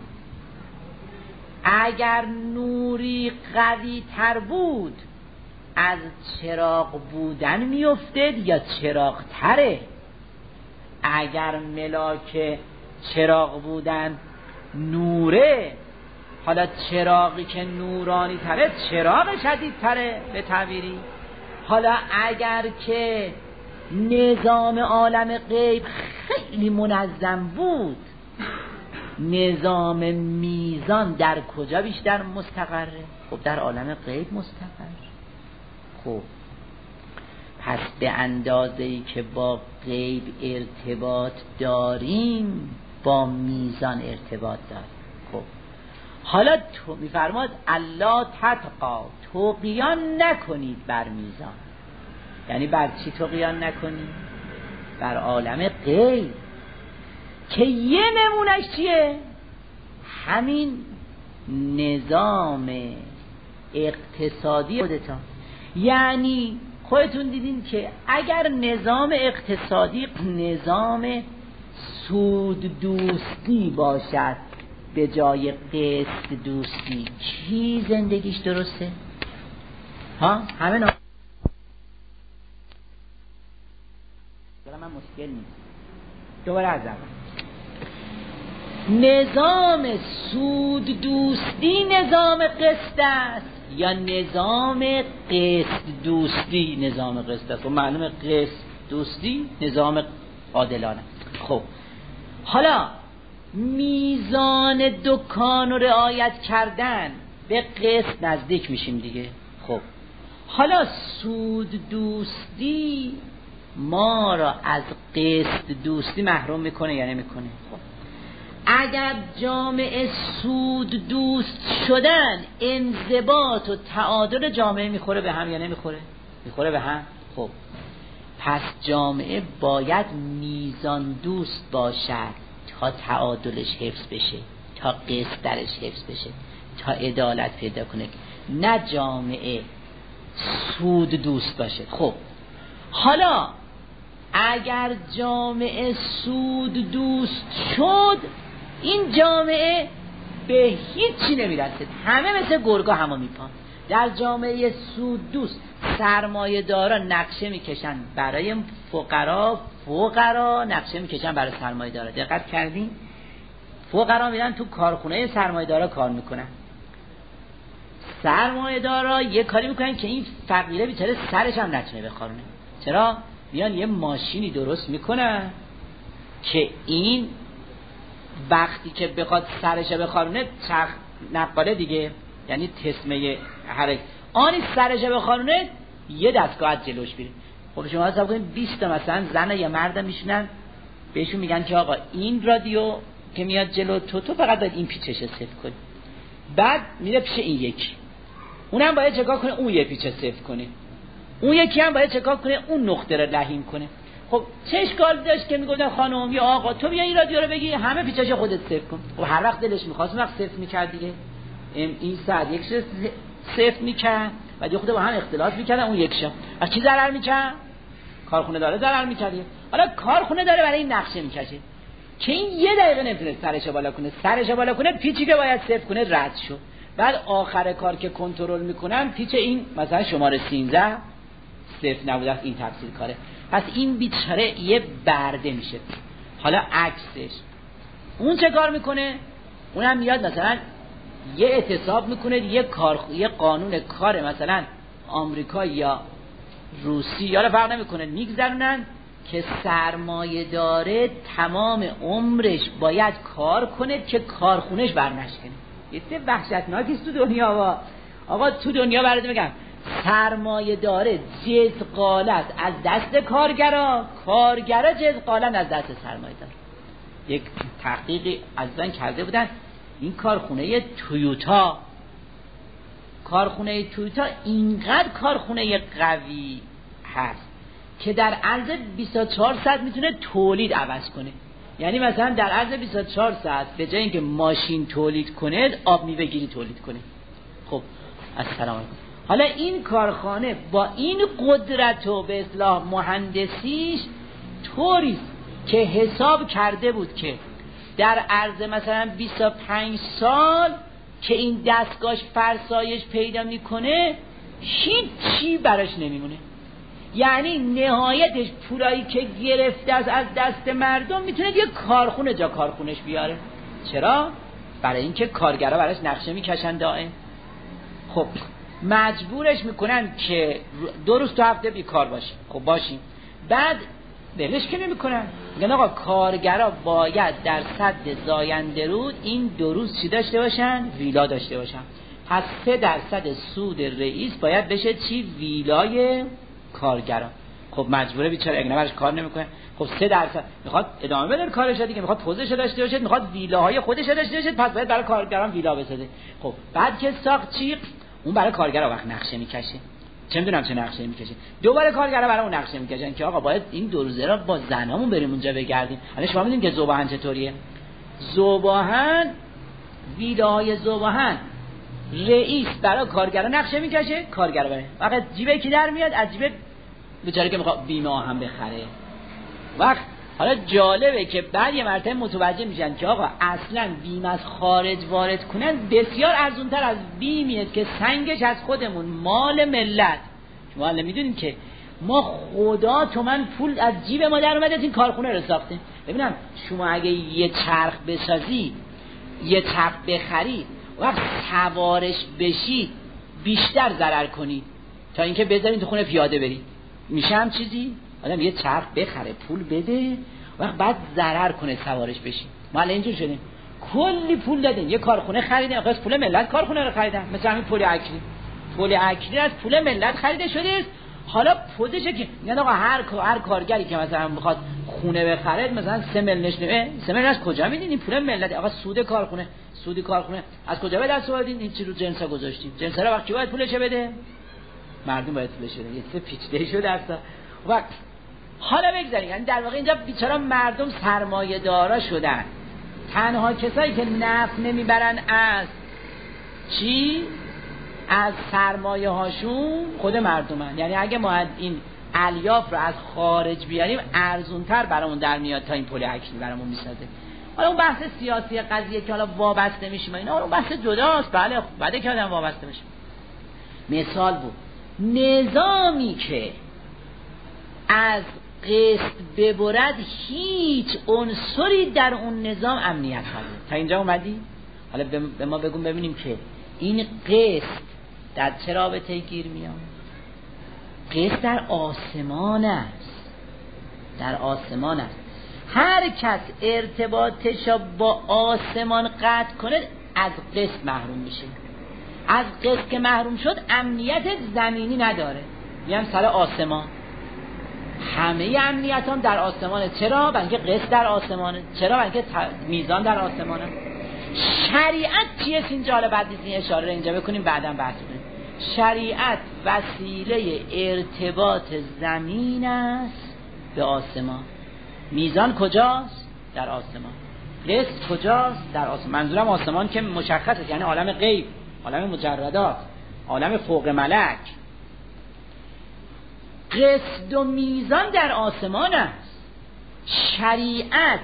[SPEAKER 1] اگر نوری قوی تر بود از چراغ بودن میافتد یا چراغ تره؟ اگر ملاک چراغ بودن نوره، حالا چراغی که نورانی تره چراغ شدید تره به تعبیری. حالا اگر که نظام عالم غیب خیلی منظم بود، نظام میزان در کجا بیشتر مستقره؟ خب در عالم غیب مستقر. خب پس به اندازه‌ای که با غیب ارتباط داریم با میزان ارتباط داریم. خب حالا تو میفرماد الله تطغوا، طغیان نکنید بر میزان. یعنی بر چی طغیان نکنید؟ بر عالم غیب، که یه نمونش چیه؟ همین نظام اقتصادی خودتان. یعنی خودتون دیدین که اگر نظام اقتصادی نظام سود دوستی باشد به جای قسط دوستی، کی زندگیش درسته؟ ها همه نا... من مشکل نیست. دوباره از اول نظام سود دوستی نظام قسط است یا نظام قسط دوستی نظام قسط است؟ و معلومه قسط دوستی نظام عادلانه. خب حالا میزان دکان رو رعایت کردن به قسط نزدیک میشیم دیگه. خب حالا سود دوستی ما را از قسط دوستی محروم میکنه یا نمیکنه؟ خب اگر جامعه سود دوست شدن انضباط و تعادل جامعه میخوره به هم یا نمیخوره؟ میخوره به هم. خب پس جامعه باید میزان دوست باشد تا تعادلش حفظ بشه، تا قسط درش حفظ بشه، تا عدالت پیدا کنه، نه جامعه سود دوست باشه. خب حالا اگر جامعه سود دوست شد این جامعه به هیچی نمیرسه، همه مثل گرگا همو میپان. در جامعه سود دوست سرمایه دارا نقشه میکشن برای فقرا، فقرا نقشه میکشن برای سرمایه دارا. دقت کردین؟ فقرا میرن تو کارخونه سرمایه دارا کار میکنن، سرمایه دارا یه کاری میکنن که این فقیره بیچاره سرش هم نتونه بخارونه. چرا؟ میان یه ماشینی درست میکنن که این وقتی که بخواد سرش بخارونه چرخ نقاله دیگه، یعنی تسمه حرکت آنی سرش بخارونه یه دستگاه از جلوش بیره. خب شما حساب کنید بیست تا مثلا زن یا مرد میشونن بهشون میگن که آقا این رادیو که میاد جلو تو تو فقط باید این پیچش صفر کنی، بعد میره پیش این یکی، اونم باید چکار کنه اون یه پیچه صفر کنه، اون یکی هم باید چکار کنه اون نقطه رو لحیم کنه. خب چه اشکال داشت که میگفتن خانم یا آقا تو بیا این رادیو رو بگی همه پیچش خودت صفر کن؟ خب هر وقت دلش می‌خواست اون وقت صفر می‌کرد دیگه. این صد یک صفر می‌کرد بعد خود با هم اختلاف می‌کردن اون یکشا. از کی ضرر می‌کرد؟ کارخونه داره ضرر می‌کرد. حالا کارخونه داره برای این نقشه می‌کشه که این یه دقیقه نمیتونه سرش بالا کنه، سرش بالا کنه پیچی که باید صفر کنه رد شد. بعد آخر کار که کنترل می‌کنن پیچ این مثلا شماره سیزده صفر نبوده است، این تفسیر کاره. پس این بیچاره یه برده میشه. حالا عکسش اون چه کار میکنه؟ اونم میاد مثلا یه اعتصاب میکنه، یه کار یه قانون کار مثلا آمریکا یا روسی یا فرق نمیکنه میگذرونن که سرمایه داره تمام عمرش باید کار کنه که کارخونش برنشکنه. یه چه وحشتناکیست تو دنیا. با آقا تو دنیا برات میگم سرمایه داره جزغالت از دست کارگرا، کارگرا جزغالت از دست سرمایه داره. یک تحقیقی از زن کرده بودن، این کارخونه تویوتا کارخونه تویوتا اینقدر کارخونه قوی هست که در عرض بیست و چهار ساعت میتونه تولید عوض کنه. یعنی مثلا در عرض بیست و چهار ساعت به جای اینکه ماشین تولید کنه آب میوه گیری تولید کنه. خب السلام علیکم. حالا این کارخانه با این قدرت و به اصطلاح مهندسیش طوری که حساب کرده بود که در عرض مثلا بیست و پنج سال که این دستگاهش فرسایش پیدا میکنه هیچی براش نمیمونه. یعنی نهایتش پولایی که گرفته از از دست مردم میتونه یه کارخونه جا کارخونش بیاره. چرا؟ برای اینکه کارگرها براش نقشه میکشن دائم. خب مجبورش میکنن که دو روز تو هفته بیکار باشه. خب باشیم، بعد بلش که نمیکنن، میگن آقا کارگرها باید در صد زاینده رود این دو روز چی داشته باشن؟ ویلا داشته باشن. پس سه درصد سود رئیس باید بشه چی؟ ویلای کارگران. خب مجبوره بیچاره، اگه نبرش کار نمیکنه. خب سه درصد میخواد ادامه بده کارش دیگه، میخواد پوزش داشته باشه، میخواد ویلاهای خودش داشته باشه، پس باید برای کارگران ویلا بسازه. خب بعد که ساخت چی؟ اون برای کارگرا وقت نقشه میکشه. چه میدونم چه نقشه میکشه. دوباره کارگرا برای اون نقشه میکشن که آقا باید این دو روزه را با زنامون بریم اونجا بگردیم. حالا شما میدونید که ذوباهن چطوریه؟ ذوباهن ویلاهای ذوباهن رئیس برای کارگرا نقشه میکشه، کارگرا بره. فقط جیبه کی در میاد؟ از جیب بیچاره که میخواد بیمه هم بخره. وقت حالا جالبه که بعد یه مرتبه متوجه میشن که آقا اصلا بیمه از خارج وارد کنن بسیار ارزونتر از بیمیه که سنگش از خودمون مال ملت. شما الان میدونین که ما خدا تومن پول از جیب ما در اومده این کارخونه رو ساختیم. ببینم شما اگه یه چرخ بسازی، یه چرخ بخری، وقت سوارش بشی بیشتر ضرر کنی تا اینکه بذارین تو خونه پیاده بری. میشه هم چیزی؟ آدم یه چرخ بخره پول بده وقت بعد ضرر کنه سوارش بشی. ما الان اینجور شدیم کلی پول دادیم یه کارخونه خریدیم، آخه از پول ملت کارخونه رو خریدن. مثلا همین پل اکری، پل اکری از پول ملت خریده شده. حالا پوزشه که میگن آقا هر هر کارگری که مثلا بخواد خونه بخره مثلا سه میلیون نشنه، سه میلیون از کجا میدین؟ این پول ملت. آقا سود کارخونه، سود کارخونه از کجا به دست آوردین؟ این چی رو جنسا گذاشتین؟ جنسا رو وقتی باید پولش بده؟ مردم باید پولش بده. یه چیز پیچیده شده است. وقت حالا بگذارید یعنی در واقع اینجا بیچاره مردم سرمایه دارا شدن. تنها کسایی که نفع نمیبرن از چی؟ از سرمایه هاشون خود مردمن. یعنی اگه ما این الیاف رو از خارج بیاریم ارزونتر برامون در میاد تا این پل اکلی برامون میسازه. حالا اون بحث سیاسی قضیه که حالا وابسته میشیم اینا اون بحث جداست. بله بعد که آدم وابسته میشه. مثال بود نظامی که از قسط ببرد هیچ عنصری در اون نظام امنیت نداره. تا اینجا اومدی؟ حالا به ما بگون ببینیم که این قسط در چه رابطه گیر میاد؟ قسط در آسمان است، در آسمان است. هر کس ارتباطش با آسمان قطع کنه از قسط محروم میشه. از قسط که محروم شد امنیت زمینی نداره، میگم سر آسمان. همه امنیت هم در آسمانه. چرا؟ برای اینکه قسط در آسمانه. چرا؟ برای اینکه میزان در آسمانه. شریعت چیه؟ اینجا حالا بعد این اشاره رو اینجا بکنیم بعداً بحث کنیم. شریعت وسیله ارتباط زمین است به آسمان. میزان کجاست؟ در آسمان. قسط کجاست؟ در آسمان. منظورم آسمان که مشخصه، یعنی عالم غیب، عالم مجردات، عالم فوق ملک. قسط و میزان در آسمان است. شریعت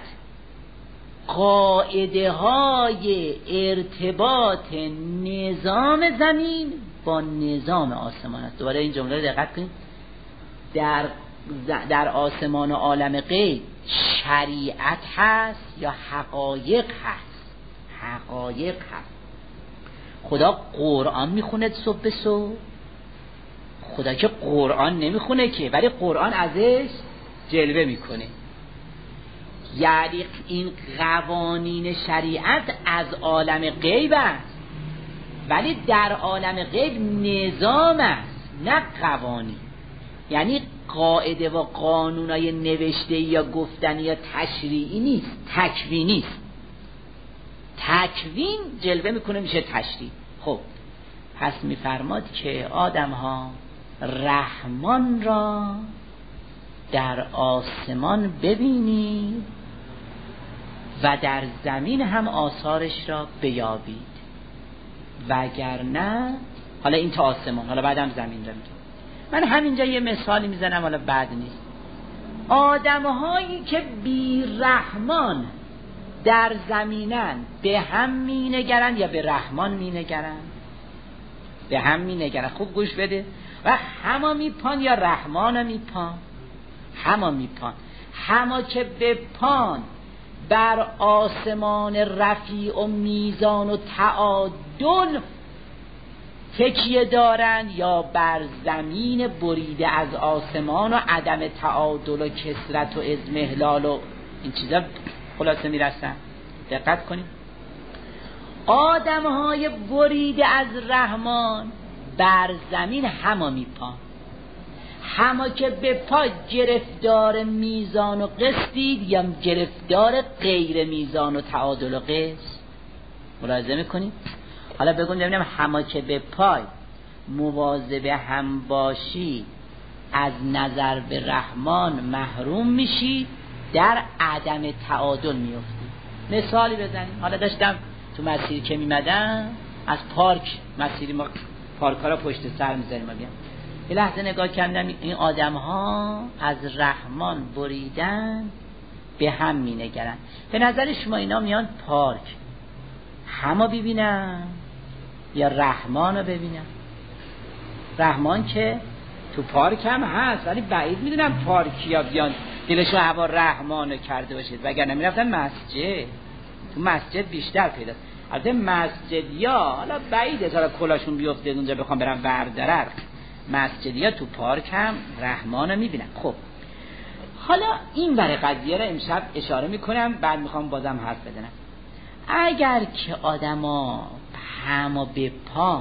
[SPEAKER 1] قاعده های ارتباط نظام زمین با نظام آسمان است. دوباره این جمله رو دقت کنید. در در آسمان و عالم غیب شریعت هست یا حقایق هست؟ حقایق هست. خدا قرآن میخونه صبح به صبح؟ خدا که قرآن نمیخونه که، ولی قرآن ازش جلوه میکنه. یعنی این قوانین شریعت از عالم غیب است، ولی در عالم غیب نظام است نه قوانین. یعنی قاعده و قانونای نوشته یا گفتنی یا تشریعی نیست، تکوینی است. تکوین جلوه میکنه میشه تشریع. خب پس میفرماد که آدم ها رحمان را در آسمان ببینید و در زمین هم آثارش را بیابید، وگرنه حالا این تا آسمان، حالا بعدم زمین را میگم. من همینجا یه مثالی میزنم، حالا بد نیست. آدم‌هایی که بی رحمان در زمینن به هم می نگرن یا به رحمان می نگرن؟ به هم می نگرن. خوب گوش بده. و هما می پان یا رحمان می پان؟ هما می پان. هما که به پان بر آسمان رفیع و میزان و تعادل تکیه دارن یا بر زمین بریده از آسمان و عدم تعادل و کثرت و اضمحلال و این چیزا خلاصه میرسن. دقت کنید. آدم های بریده از رحمان بر زمین هما میپان، هما که به پا گرفتار میزان و قسطید یا گرفتار غیر میزان و تعادل و قسط. ملاحظه میکنید؟ حالا بگم ببینم هما که به پای مواظب هم باشی از نظر به رحمان محروم میشی، در عدم تعادل میفتی. مثالی بزنیم. حالا داشتم تو مسیر که میمدم از پارک، مسیری ما پارک ها را پشت سر میذاریم، بیام یه لحظه نگاه کردم این آدم ها از رحمان بریدن به هم مینگرن. به نظر شما اینا میان پارک همه ببینن یا رحمان رو ببینن؟ رحمان که تو پارک هم هست، ولی بعید میدونم پارکیا بیان دلشو هوا رحمانه کرده باشید، وگرنه میرفتن مسجد. تو مسجد بیشتر پیداست. البته مسجدیا حالا بعیده تا کلاشون بیفته اونجا بخوام برم بردارن. مسجدیا تو پارک هم رحمانو میبینن. خب حالا این ور قضیه رو امشب اشاره میکنم، بعد میخوام بازم حرف بزنم. اگر که آدما هم و به پا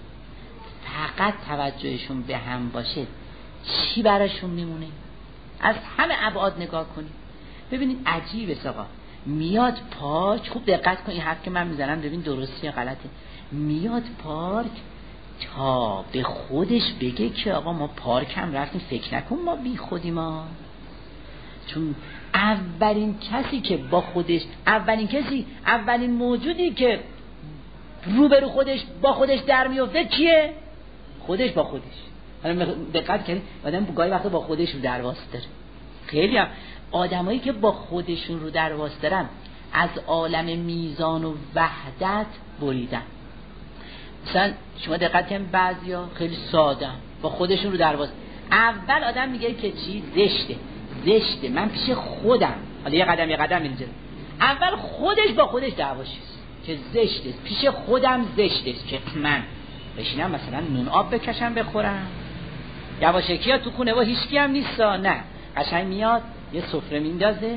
[SPEAKER 1] فقط توجهشون به هم باشه، چی براشون میمونه؟ از همه ابعاد نگاه کنید ببینید عجیبه آقا. میاد پارک، خوب دقت کن این حرف که من میزنم ببین درسته یا غلطه. میاد پارک تا به خودش بگه که آقا ما پارک هم رفتیم، فکر نکن ما بی خودی ما. چون اولین کسی که با خودش اولین کسی اولین موجودی که روبرو خودش با خودش در میفته کیه؟ خودش با خودش. حالا دقت کنید آدم گاهی وقتا با خودش رو درواس داره. خیلی هم آدمایی که با خودشون رو درواس دارن از عالم میزان و وحدت بریدن. مثلا شما دقت کنید بعضیا خیلی ساده با خودشون رو درواس. اول آدم میگه که چی؟ زشته زشته من پیش خودم، حالا یه قدم یه قدم اینجا اول خودش با خودش دعواشه که زشته، پیش خودم زشته که من بشینم مثلا نون آب بکشم بخورم. یواشکی ها تو خونه و هیچکی هم نیستا، نه قشنگ میاد یه سفره میندازه.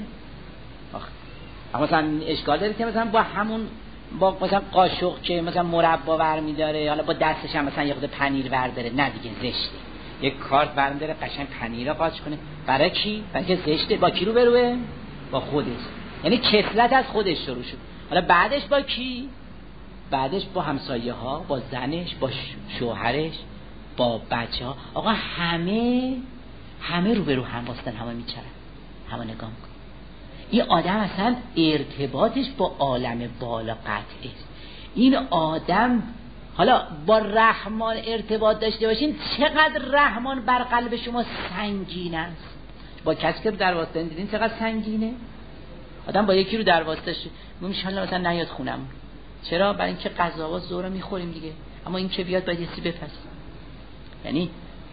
[SPEAKER 1] آخه مثلا اشکال داره که مثلا با همون با مثلا قاشق که مثلا مربا برمی‌داره، حالا با دستش هم مثلا یه خورده پنیر برداره، نه دیگه زشته. یک کارت برمی‌داره قشنگ پنیر رو قاچ کنه. برای کی؟ برای که زشته. با کی رو بروه؟ با خودش. یعنی کسلت از خودش شروع شد. حالا بعدش با کی؟ بعدش با همسایه ها، با زنش، با شوهرش، با بچه ها. آقا همه همه رو به رو هم باستن، همه میچرن، همه نگاه میکن. این آدم اصلا ارتباطش با عالم بالا قطعه است. این آدم حالا با رحمان ارتباط داشته باشین، چقدر رحمان بر قلب شما سنگین است. با کسی که رو در واسطه دیدین چقدر سنگینه. آدم با یکی رو در واسطه شه میگه ان شاءالله مثلا نیاد خونم. چرا؟ برای اینکه غذاوا زورا میخوریم دیگه، اما این که بیاد باید یه چیزی بپسیم. یعنی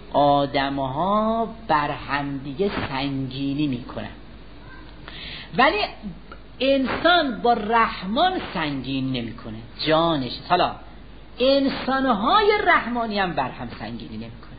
[SPEAKER 1] آدم‌ها بر هم دیگه سنگینی میکنن، ولی انسان با رحمان سنگین نمیکنه جانش. حالا انسان‌های رحمانی هم بر هم سنگینی نمیکنه،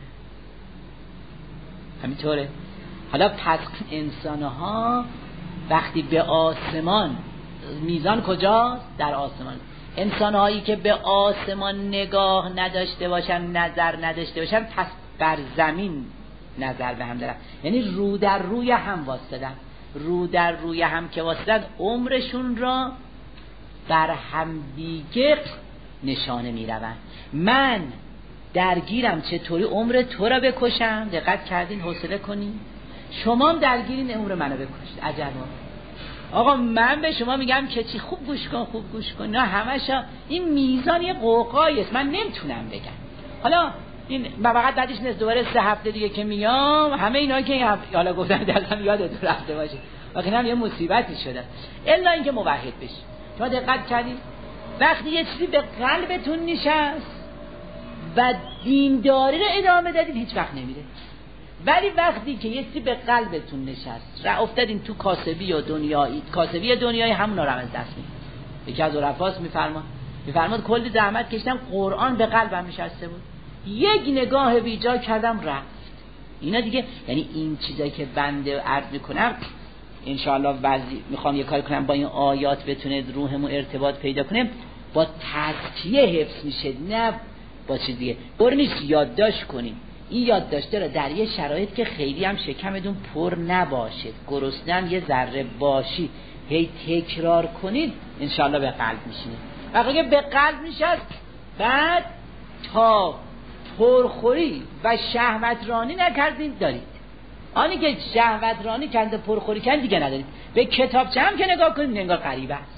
[SPEAKER 1] همینطوره. حالا پس انسان‌ها وقتی به آسمان، میزان کجاست؟ در آسمان. انسان‌هایی که به آسمان نگاه نداشته باشن، نظر نداشته باشن، پس بر زمین نظر به هم دارن. یعنی رو در روی هم واسطدن. رو در روی هم که واسطدن عمرشون را بر هم دیگه نشانه می رون. من درگیرم چطوری عمر تو را بکشم. دقت کردین؟ حوصله کنین. شما هم درگیرین عمر منو بکشید. عجبا. آقا من به شما میگم که چی، خوب گوش کن، خوب گوش کن. نه همش این میزان یه قوقایی است، من نمیتونم بگم. حالا این فقط بعدش نیست دوباره سه هفته دیگه که میام همه اینا که این هفته حالا گفتم دلم یادتون رفته باشه، واقعا هم یه مصیبتی شده الا اینکه موحد بشی. شما دقت کردید وقتی یه چیزی به قلبتون نشست و دینداری رو ادامه دادید هیچ وقت نمیره. ولی وقتی که یه چیزی به قلبتون نشست را افتادین تو کاسبی و دنیایی، کاسبی دنیایی همون رو از دست میدید. یکی از عرفاست میفرماد میفرماد کلی زحمت کشیدم قرآن به قلبم نشسته بود، یک نگاه بیجا کردم رفت. اینا دیگه یعنی این چیزایی که بنده عرض میکنم ان شاء الله وضعی میخوام یه کاری کنم با این آیات بتونه روحمون ارتباط پیدا کنه، با تزکیه حفظ میشه، نه با چیز دیگه. بر نیست یادداشت کنیم. این یادداشته رو در یه شرایط که خیلی هم شکمتون پر نباشه، گرسنه‌ام یه ذره باشی، هی تکرار کنید ان شاء الله به قلب میشینه. وقتی به قلب نشست بعد تا پرخوری و شهوترانی نکردید دارید. آنی که شهوترانی کرده پرخوری کرد دیگه ندارید. به کتابچه هم که نگاه کنید انگار غریبه است،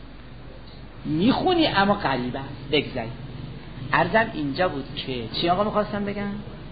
[SPEAKER 1] میخونی اما غریبه است. بگذارید عرضم اینجا بود که چی آقا میخواستم بگم؟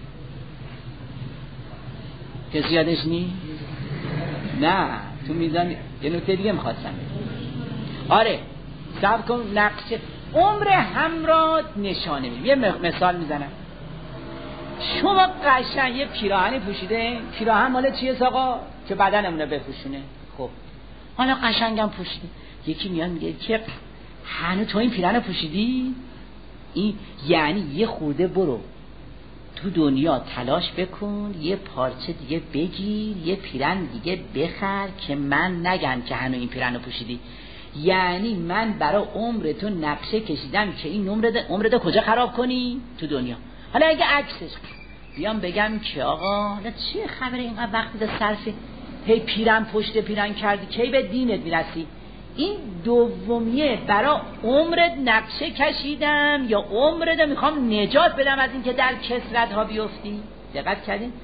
[SPEAKER 1] کسی یادش نی؟ نه تو میزان یه نکته دیگه میخواستم بگم. آره صبر کن. نقش عمر هم را نشانه میدیم. یه مثال میزنم. شما قشنگ یه پیراهنی پوشیده، پیراهن مال چیه آقا؟ که بدنمونه بپوشونه. خب حالا قشنگم پوشیده، یکی میاد میگه که هنوز تو این پیراهن پوشیدی؟ این یعنی یه خورده برو تو دنیا تلاش بکن، یه پارچه دیگه بگیر، یه پیراهن دیگه بخر که من نگم که هنوز این پیراهن پوشیدی. یعنی من برای عمر تو نقشه کشیدم که این عمرت عمرت کجا خراب کنی؟ تو دنیا. حالا اگه عکسش بیام بگم که آقا حالا چیه خبر اینقدر وقتی ده صرف هی پیرن پشت پیرن کردی، کی به دینت میرسی؟ این دومیه برای عمرت نقشه کشیدم یا عمرت میخوام نجات بدم از این که در کسرت ها بیفتی. دقت کردین؟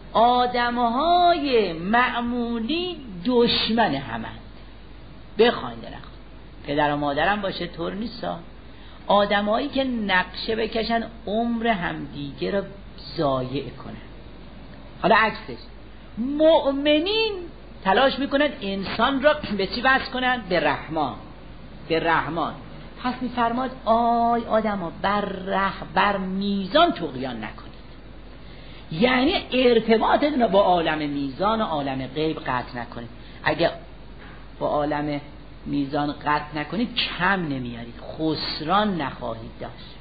[SPEAKER 1] آدمهای معمولی دشمن همند، بخواین درخت پدر و مادرم باشه طور نیستا. آدمایی که نقشه بکشن عمر همدیگه رو ضایع کنن. حالا عکسش مؤمنین تلاش میکنن انسان را به چی وصل کنن؟ به رحمان، به رحمان. پس میفرماد آی آدما بر رح بر میزان طغیان نکنید، یعنی ارتباطتون رو با عالم میزان و عالم غیب قطع نکنید. اگه با عالم میزان قطع نکنید کم نمیارید، خسران نخواهید داشت،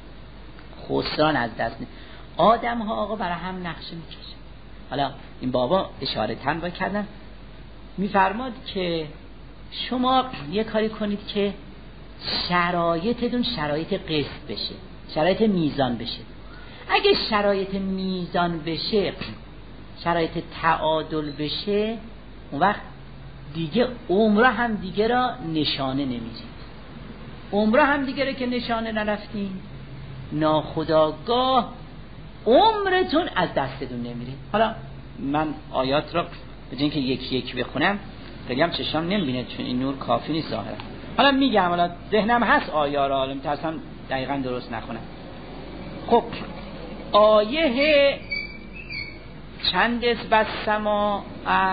[SPEAKER 1] خسران از دست نید. آدم ها آقا برای هم نقشه میکشن. حالا این بابا اشاره تن کردن، میفرماد که شما یه کاری کنید که شرایطتون شرایط قسط بشه، شرایط میزان بشه. اگه شرایط میزان بشه، شرایط تعادل بشه، اون وقت دیگه عمره هم دیگه را نشانه نمیدید. عمره هم دیگه را که نشانه نرفتین، ناخودآگاه عمرتون از دستتون نمیره. حالا من آیات را به جای اینکه یکی یکی بخونم خیلی هم چشام نمیبینه چون این نور کافی نیست ظاهرا. حالا میگم، حالا ذهنم هست آیه را، حالا میترسم دقیقا درست نخونم. خب آیه چند است؟ بس سما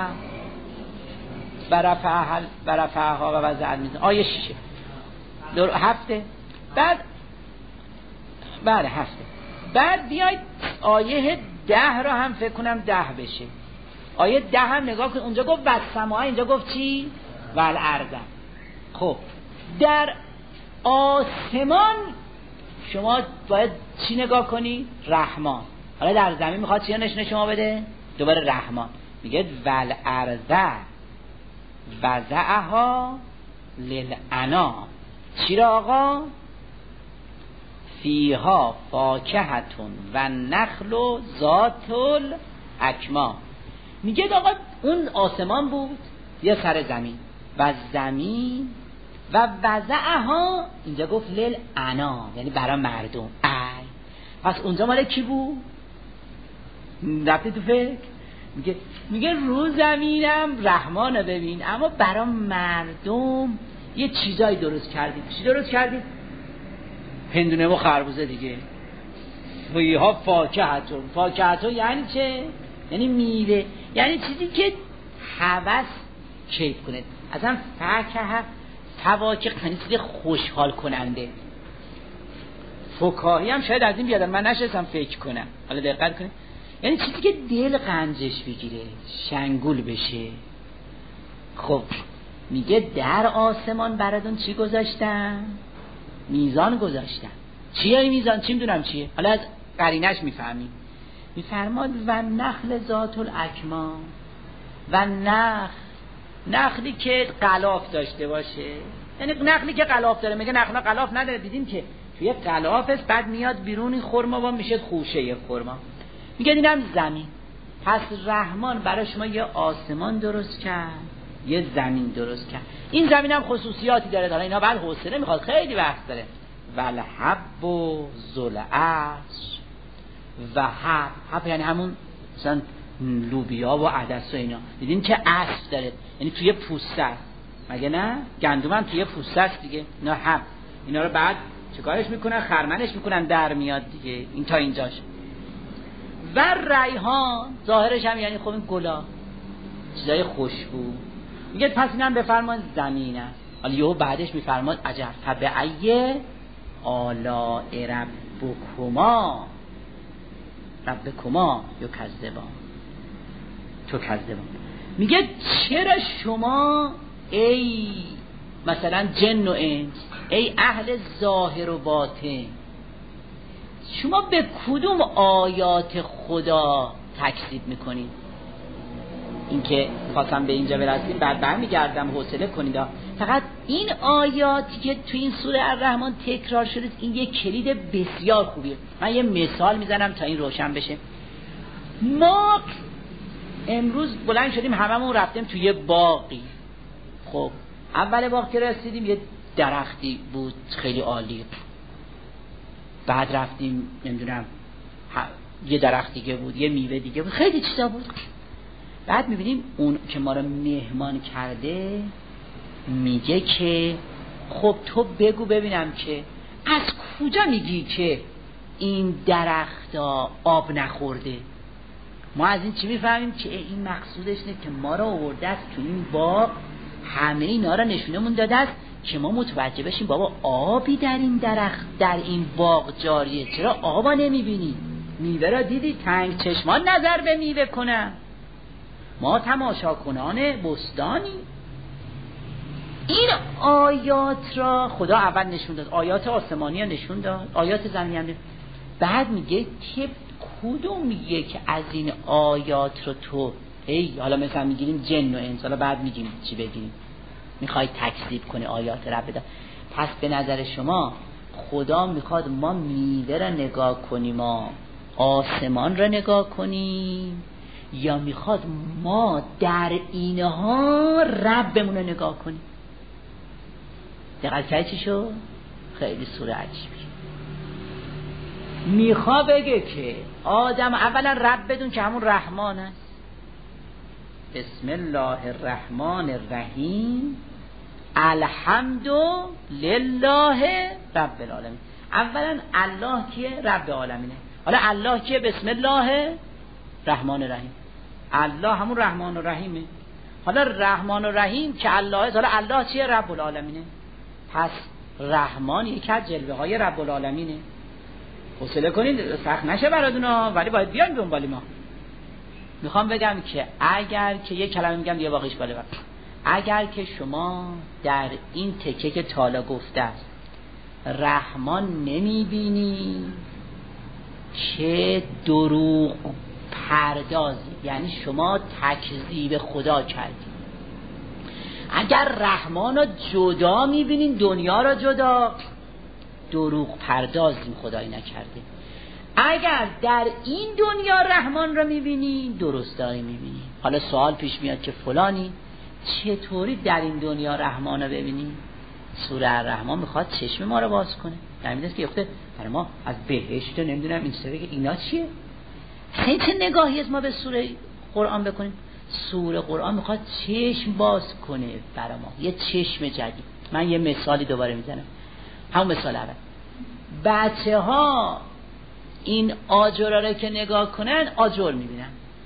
[SPEAKER 1] برفعها برفعها و وضع میزان. آیه شیشه در هفته بعد بعد هفته بعد بیاید آیه ده را هم فکر کنم ده بشه. آیه ده هم نگاه کن، اونجا گفت بس سما، اینجا گفت چی؟ والارض. خب در آسمان شما باید چی نگاه کنی؟ رحمان. حالا در زمین میخواد چی نشونه شما بده؟ دوباره رحمان. میگه والارض وضعها للعنام. چی را آقا؟ فیها فاکهتون و نخل و ذات الاکمام. میگه آقا اون آسمان بود یه سر زمین و زمین و وضعها اینجا گفت للعنام، یعنی برای مردم. ای پس اونجا مال کی بود؟ رفتی تو فکر؟ میگه میگه رو زمینم رحمان رو ببین، اما برای مردم یه چیزایی درست کردید. چی درست کردید؟ هندونه و خربوزه دیگه. فیها فاکهتون. فاکهتون یعنی چه؟ یعنی میوه، یعنی چیزی که هوس کیف کنه. اصلا فاکهه فواکه یعنی چیزی خوشحال کننده. فکاهی هم شاید از این بیادم، من نشستم فکر کنم. حالا دقت کنید، یعنی چیزی که دل قنجش بگیره، شنگول بشه. خب میگه در آسمان براتون چی گذاشتم؟ میزان گذاشتم. چیه میزان؟ چی میدونم چیه؟ حالا از قرینش میفهمیم. میفرماد و نخل ذات الاکمام، و نخل، نخلی که غلاف داشته باشه، یعنی نخلی که غلاف داره. میگه نخل غلاف نداره، دیدیم که توی غلاف است، بعد میاد بیرون این خرما با میشه خوشه خرما. میگه اینم زمین. پس رحمان برای شما یه آسمان درست کرد، یه زمین درست کرد. این زمین هم خصوصیاتی داره، حالا اینا بعد حوصله میخواد، خیلی وقت داره. والحب و ذوالعصر و حب، حب یعنی همون مثلا لوبیا و عدس و اینا. دیدین که عصر داره، یعنی توی پوسته است، مگه نه؟ گندم هم توی پوسته است دیگه. اینا حب، اینا رو بعد چیکارش میکنن؟ خرمنش میکنن، در میاد دیگه. این تا اینجاش. و ریحان، ظاهرش هم یعنی خب این گلا، چیزای خوشبو. میگه پس اینم بفرمان زمین است. حالا یهو بعدش میفرماد عجب فبأی آلاء ربکما ربکما یکذبان تکذبان. میگه چرا شما ای مثلا جن و انس، ای اهل ظاهر و باطن، شما به کدوم آیات خدا تکذیب میکنید؟ این که خواستم به اینجا برسیم، بعد برمیگردم، حوصله کنید. فقط این آیاتی که تو این سوره الرحمن تکرار شده این یک کلید بسیار خوبیه. من یه مثال میزنم تا این روشن بشه. ما امروز بلند شدیم هممون رفتیم توی یه باقی. خب اول باغ که رسیدیم یه درختی بود خیلی عالی، بعد رفتیم نمیدونم یه درخت دیگه بود، یه میوه دیگه بود، خیلی چیزا بود. بعد میبینیم اون که ما رو مهمان کرده میگه که خب تو بگو ببینم که از کجا میگی که این درخت آب نخورده؟ ما از این چی میفهمیم که این مقصودش نه که ما رو آورده است تو این باغ، همه اینا رو نشونمون داده است که ما متوجه بشیم بابا آبی در این درخت در این باغ جاریه، چرا آبا نمیبینی؟ میوه را دیدی؟ تنگ چشمان نظر به میوه کنن، ما تماشا کنان بستانی. این آیات را خدا اول نشون داد، آیات آسمانی ها نشون داد، آیات زمینی هم. بعد میگه که کدوم یک از این آیات رو تو ای حالا مثلا میگیریم جن و انس، حالا بعد میگیم چی بگیریم، میخوای تکذیب کنی آیات رب دا. پس به نظر شما خدا میخواد ما میوه را نگاه کنیم، ما آسمان را نگاه کنیم، یا میخواد ما در اینها ربمون رو نگاه کنیم؟ دقیق کردی چی شد؟ خیلی سوره عجیبی. میخواد بگه که آدم اولا رب بدون که همون رحمان است. بسم الله الرحمن الرحیم الحمد لله رب العالمین. اولا الله کیه؟ رب العالمینه. حالا الله کیه؟ بسم الله رحمان الرحیم. الله همون رحمان الرحیمه. حالا رحمان الرحیم که الله است، حالا الله چیه؟ رب العالمینه. پس رحمان یکی از جلوه های رب العالمینه. حوصله کنید سخت نشه براتونا، ولی باید بیان دنبال ما. میخوام بگم که اگر که یک کلمه میگم یه واقعیش بالا وقت، اگر که شما در این تکه که تالا گفته است رحمان نمیبینی که دروغ پردازی، یعنی شما تکذیب خدا کردی. اگر رحمان رو جدا میبینین دنیا رو جدا، دروغ پردازیم، خدایی نکرده. اگر در این دنیا رحمان رو میبینی درست داری میبینی. حالا سوال پیش میاد که فلانی چطوری در این دنیا رحمان رو ببینی؟ سوره الرحمن میخواد چشم ما رو باز کنه. در این دست که یخته برای ما از بهشت و نمیدونم این سوره که اینا چیه؟ خیلی چه نگاهی از ما به سوره قرآن بکنیم؟ سوره قرآن میخواد چشم باز کنه برای ما، یه چشم جدید. من یه مثالی دوباره میزنم، همون مثال اول. بچه ها این آجرها رو که نگاه کنن آجر میبینن،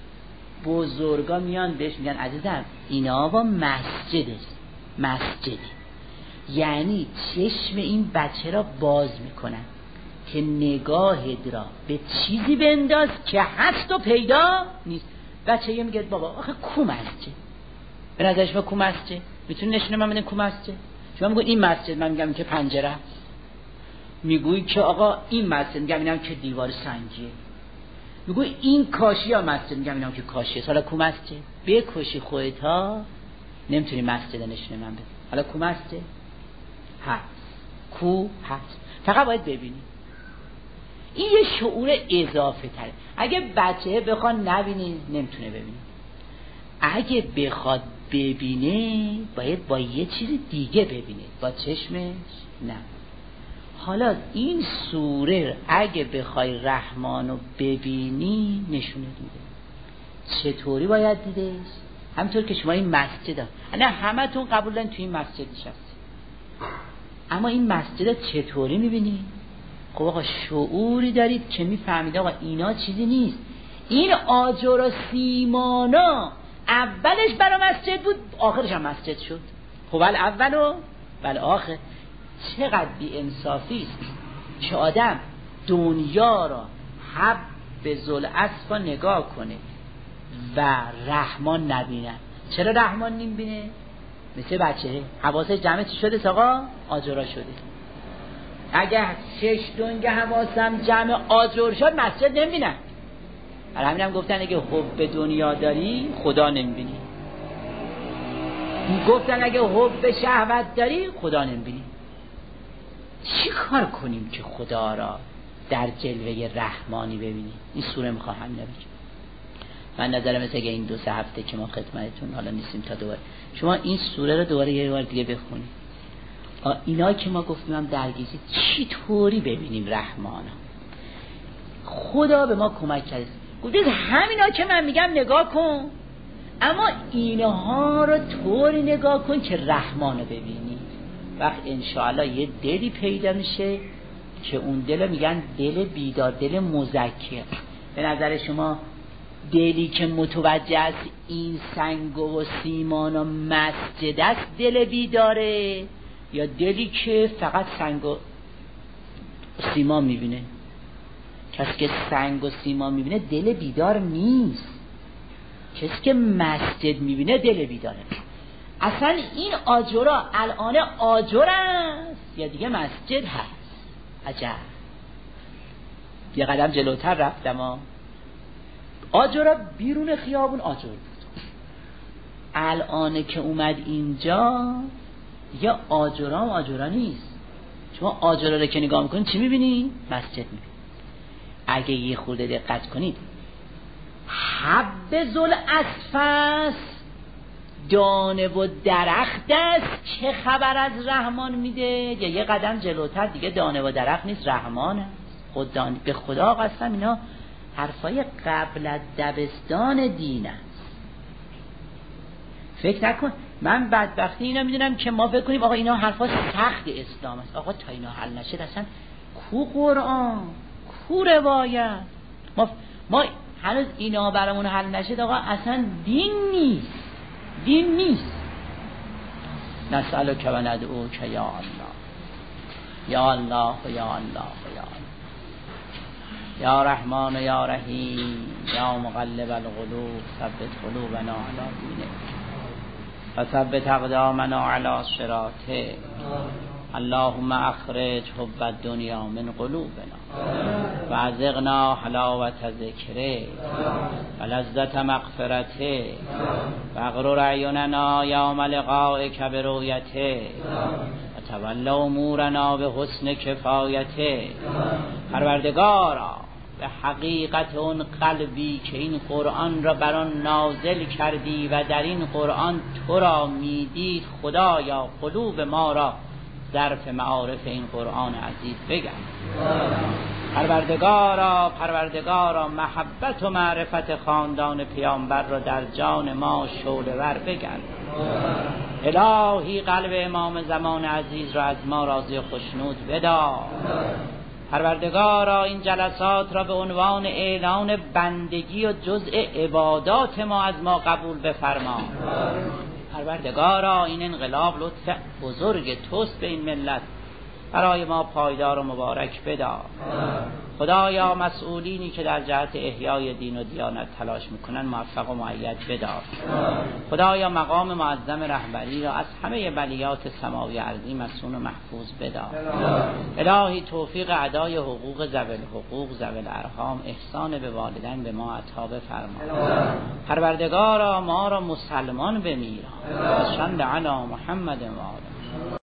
[SPEAKER 1] بزرگا میان بهش میگن عزیزم اینا با مسجد است، مسجدی. یعنی چشم این بچه را باز میکنن که نگاهت را به چیزی بنداز که هست و پیدا نیست. بچه یه میگه بابا آخه کو مسجد؟ به نظر شما کو مسجد؟ میتونی نشونه من بدین کو مسجد؟ شما میگوید این مسجد، من میگم که پنجره است. میگویی که آقا این مسجد، میگم اینم که دیوار سنگیه. میگویی این کاشی ها مسجد، میگم اینم که کاشیه. حالا کو مسجد؟ بکشی خودت ها نمیتونی مسجد نشونه من بدی. حالا کو مسجد؟ هست. کو هست، فقط باید ببینی. این یه شعور اضافه تره. اگه بچه بخواد نبینه نمیتونه ببینه، اگه بخواد ببینه باید با یه چیز دیگه ببینه، با چشمش نه. حالا این سوره اگه بخوای رحمانو ببینی نشونه دیده. چطوری باید دیدهش؟ همطور که شما این مسجد هم نه همه تون قبول دارین توی این مسجد نشستی، اما این مسجد چطوری میبینی؟ خب آقا شعوری دارید که میفهمید آقا اینا چیزی نیست. این آجر و سیمانا اولش برای مسجد بود، آخرش هم مسجد شد. خب ول اولو ول آخر. چقدر بی انصافی است که آدم دنیا را حب ذوالاسفا نگاه کنه و رحمان نبینه. چرا رحمان نمیبینه؟ مثل بچه حواس جمع چی شده آقا؟ آجرا شده. اگه شش دنگ حواسم جمع آجر شد مسجد نمیبینم. برای همین هم گفتن اگه حب به دنیا داری خدا نمیبینی. گفتن اگه حب به شهوت داری خدا نمیبینی. چی کار کنیم که خدا را در جلوه رحمانی ببینیم؟ این سوره میخواهم نبید. من نظرم مثل اگه این دو سه هفته که ما خدمتتون حالا نیستیم تا دوباره شما این سوره رو دوباره یه بار دیگه بخونید. اینا که ما گفتیم هم درگیزی چی طوری ببینیم رحمانا. خدا به ما کمک کرده. گفتید همینا که من میگم نگاه کن، اما اینها رو طوری نگاه کن که رحمان رو ببینی. وقت انشاءالله یه دلی پیدا میشه که اون دل میگن دل بیدار، دل مزکر. به نظر شما دلی که متوجه است این سنگ و سیمان و مسجد است دل بیداره، یا دلی که فقط سنگ و سیمان میبینه؟ کسی که سنگ و سیمان میبینه دل بیدار نیست. کسی که مسجد میبینه دل بیداره. اصلا این آجرا الان آجر است یا دیگه مسجد هست؟ عجب. یه قدم جلوتر رفتم ها. آجرا بیرون خیابون آجر بود. الان که اومد اینجا یا آجرا و آجرا نیست. شما آجرا رو که نگاه میکنید چی میبینی؟ مسجد میبینی. اگه یه خورده دقت کنید حب ذوالاسفا دانه و درخت است که خبر از رحمان میده، یا یه قدم جلوتر دیگه دانه و درخت نیست رحمان است. خود دان... به خدا قسم اینا حرفای قبل از دبستان دین است. فکر نکن من بدبختی اینا میدونم که ما فکر کنیم آقا اینا حرفا سخت اسلام است. آقا تا اینا حل نشد اصلا کو قرآن کو روایت ما ما هنوز اینا برامون حل نشد آقا اصلا دین نیست. دین نیست. نسألک و ندعوک یا الله یا الله و یا الله و یا الله یا رحمان و یا رحیم یا مقلب القلوب ثبت قلوبنا علی دینک و ثبت اقدامنا علی صراطک. اللهم اخرج حب الدنیا من قلوبنا و ازغنا حلاوت ذکره و لذت مغفرته و اغرر اعیننا یوم لقائک برؤیته و تول امورنا به حسن کفایته. پروردگارا به حقیقت اون قلبی که این قرآن را بر آن نازل کردی و در این قرآن تو را میدید، خدایا قلوب ما را ظرف معارف این قرآن عزیز بگرد. پروردگارا پروردگارا محبت و معرفت خاندان پیامبر را در جان ما شعله ور بگرد. الهی قلب امام زمان عزیز را از ما راضی و خشنود بدار. پروردگارا این جلسات را به عنوان اعلان بندگی و جزء عبادات ما از ما قبول بفرما. پروردگارا این انقلاب لطف بزرگ توست به این ملت، برای ما پایدار و مبارک بدار. خدایا مسئولینی که در جهت احیای دین و دیانت تلاش میکنن موفق و مؤید بدار. خدایا مقام معظم رهبری را از همه بلیات سماوی ارضی مصون و محفوظ بدار. الهی توفیق ادای حقوق ذوی الحقوق ذوی الارحام، احسان به والدین به ما عطا بفرما. پروردگارا ما را مسلمان بمیران. صلی علی محمد و آله.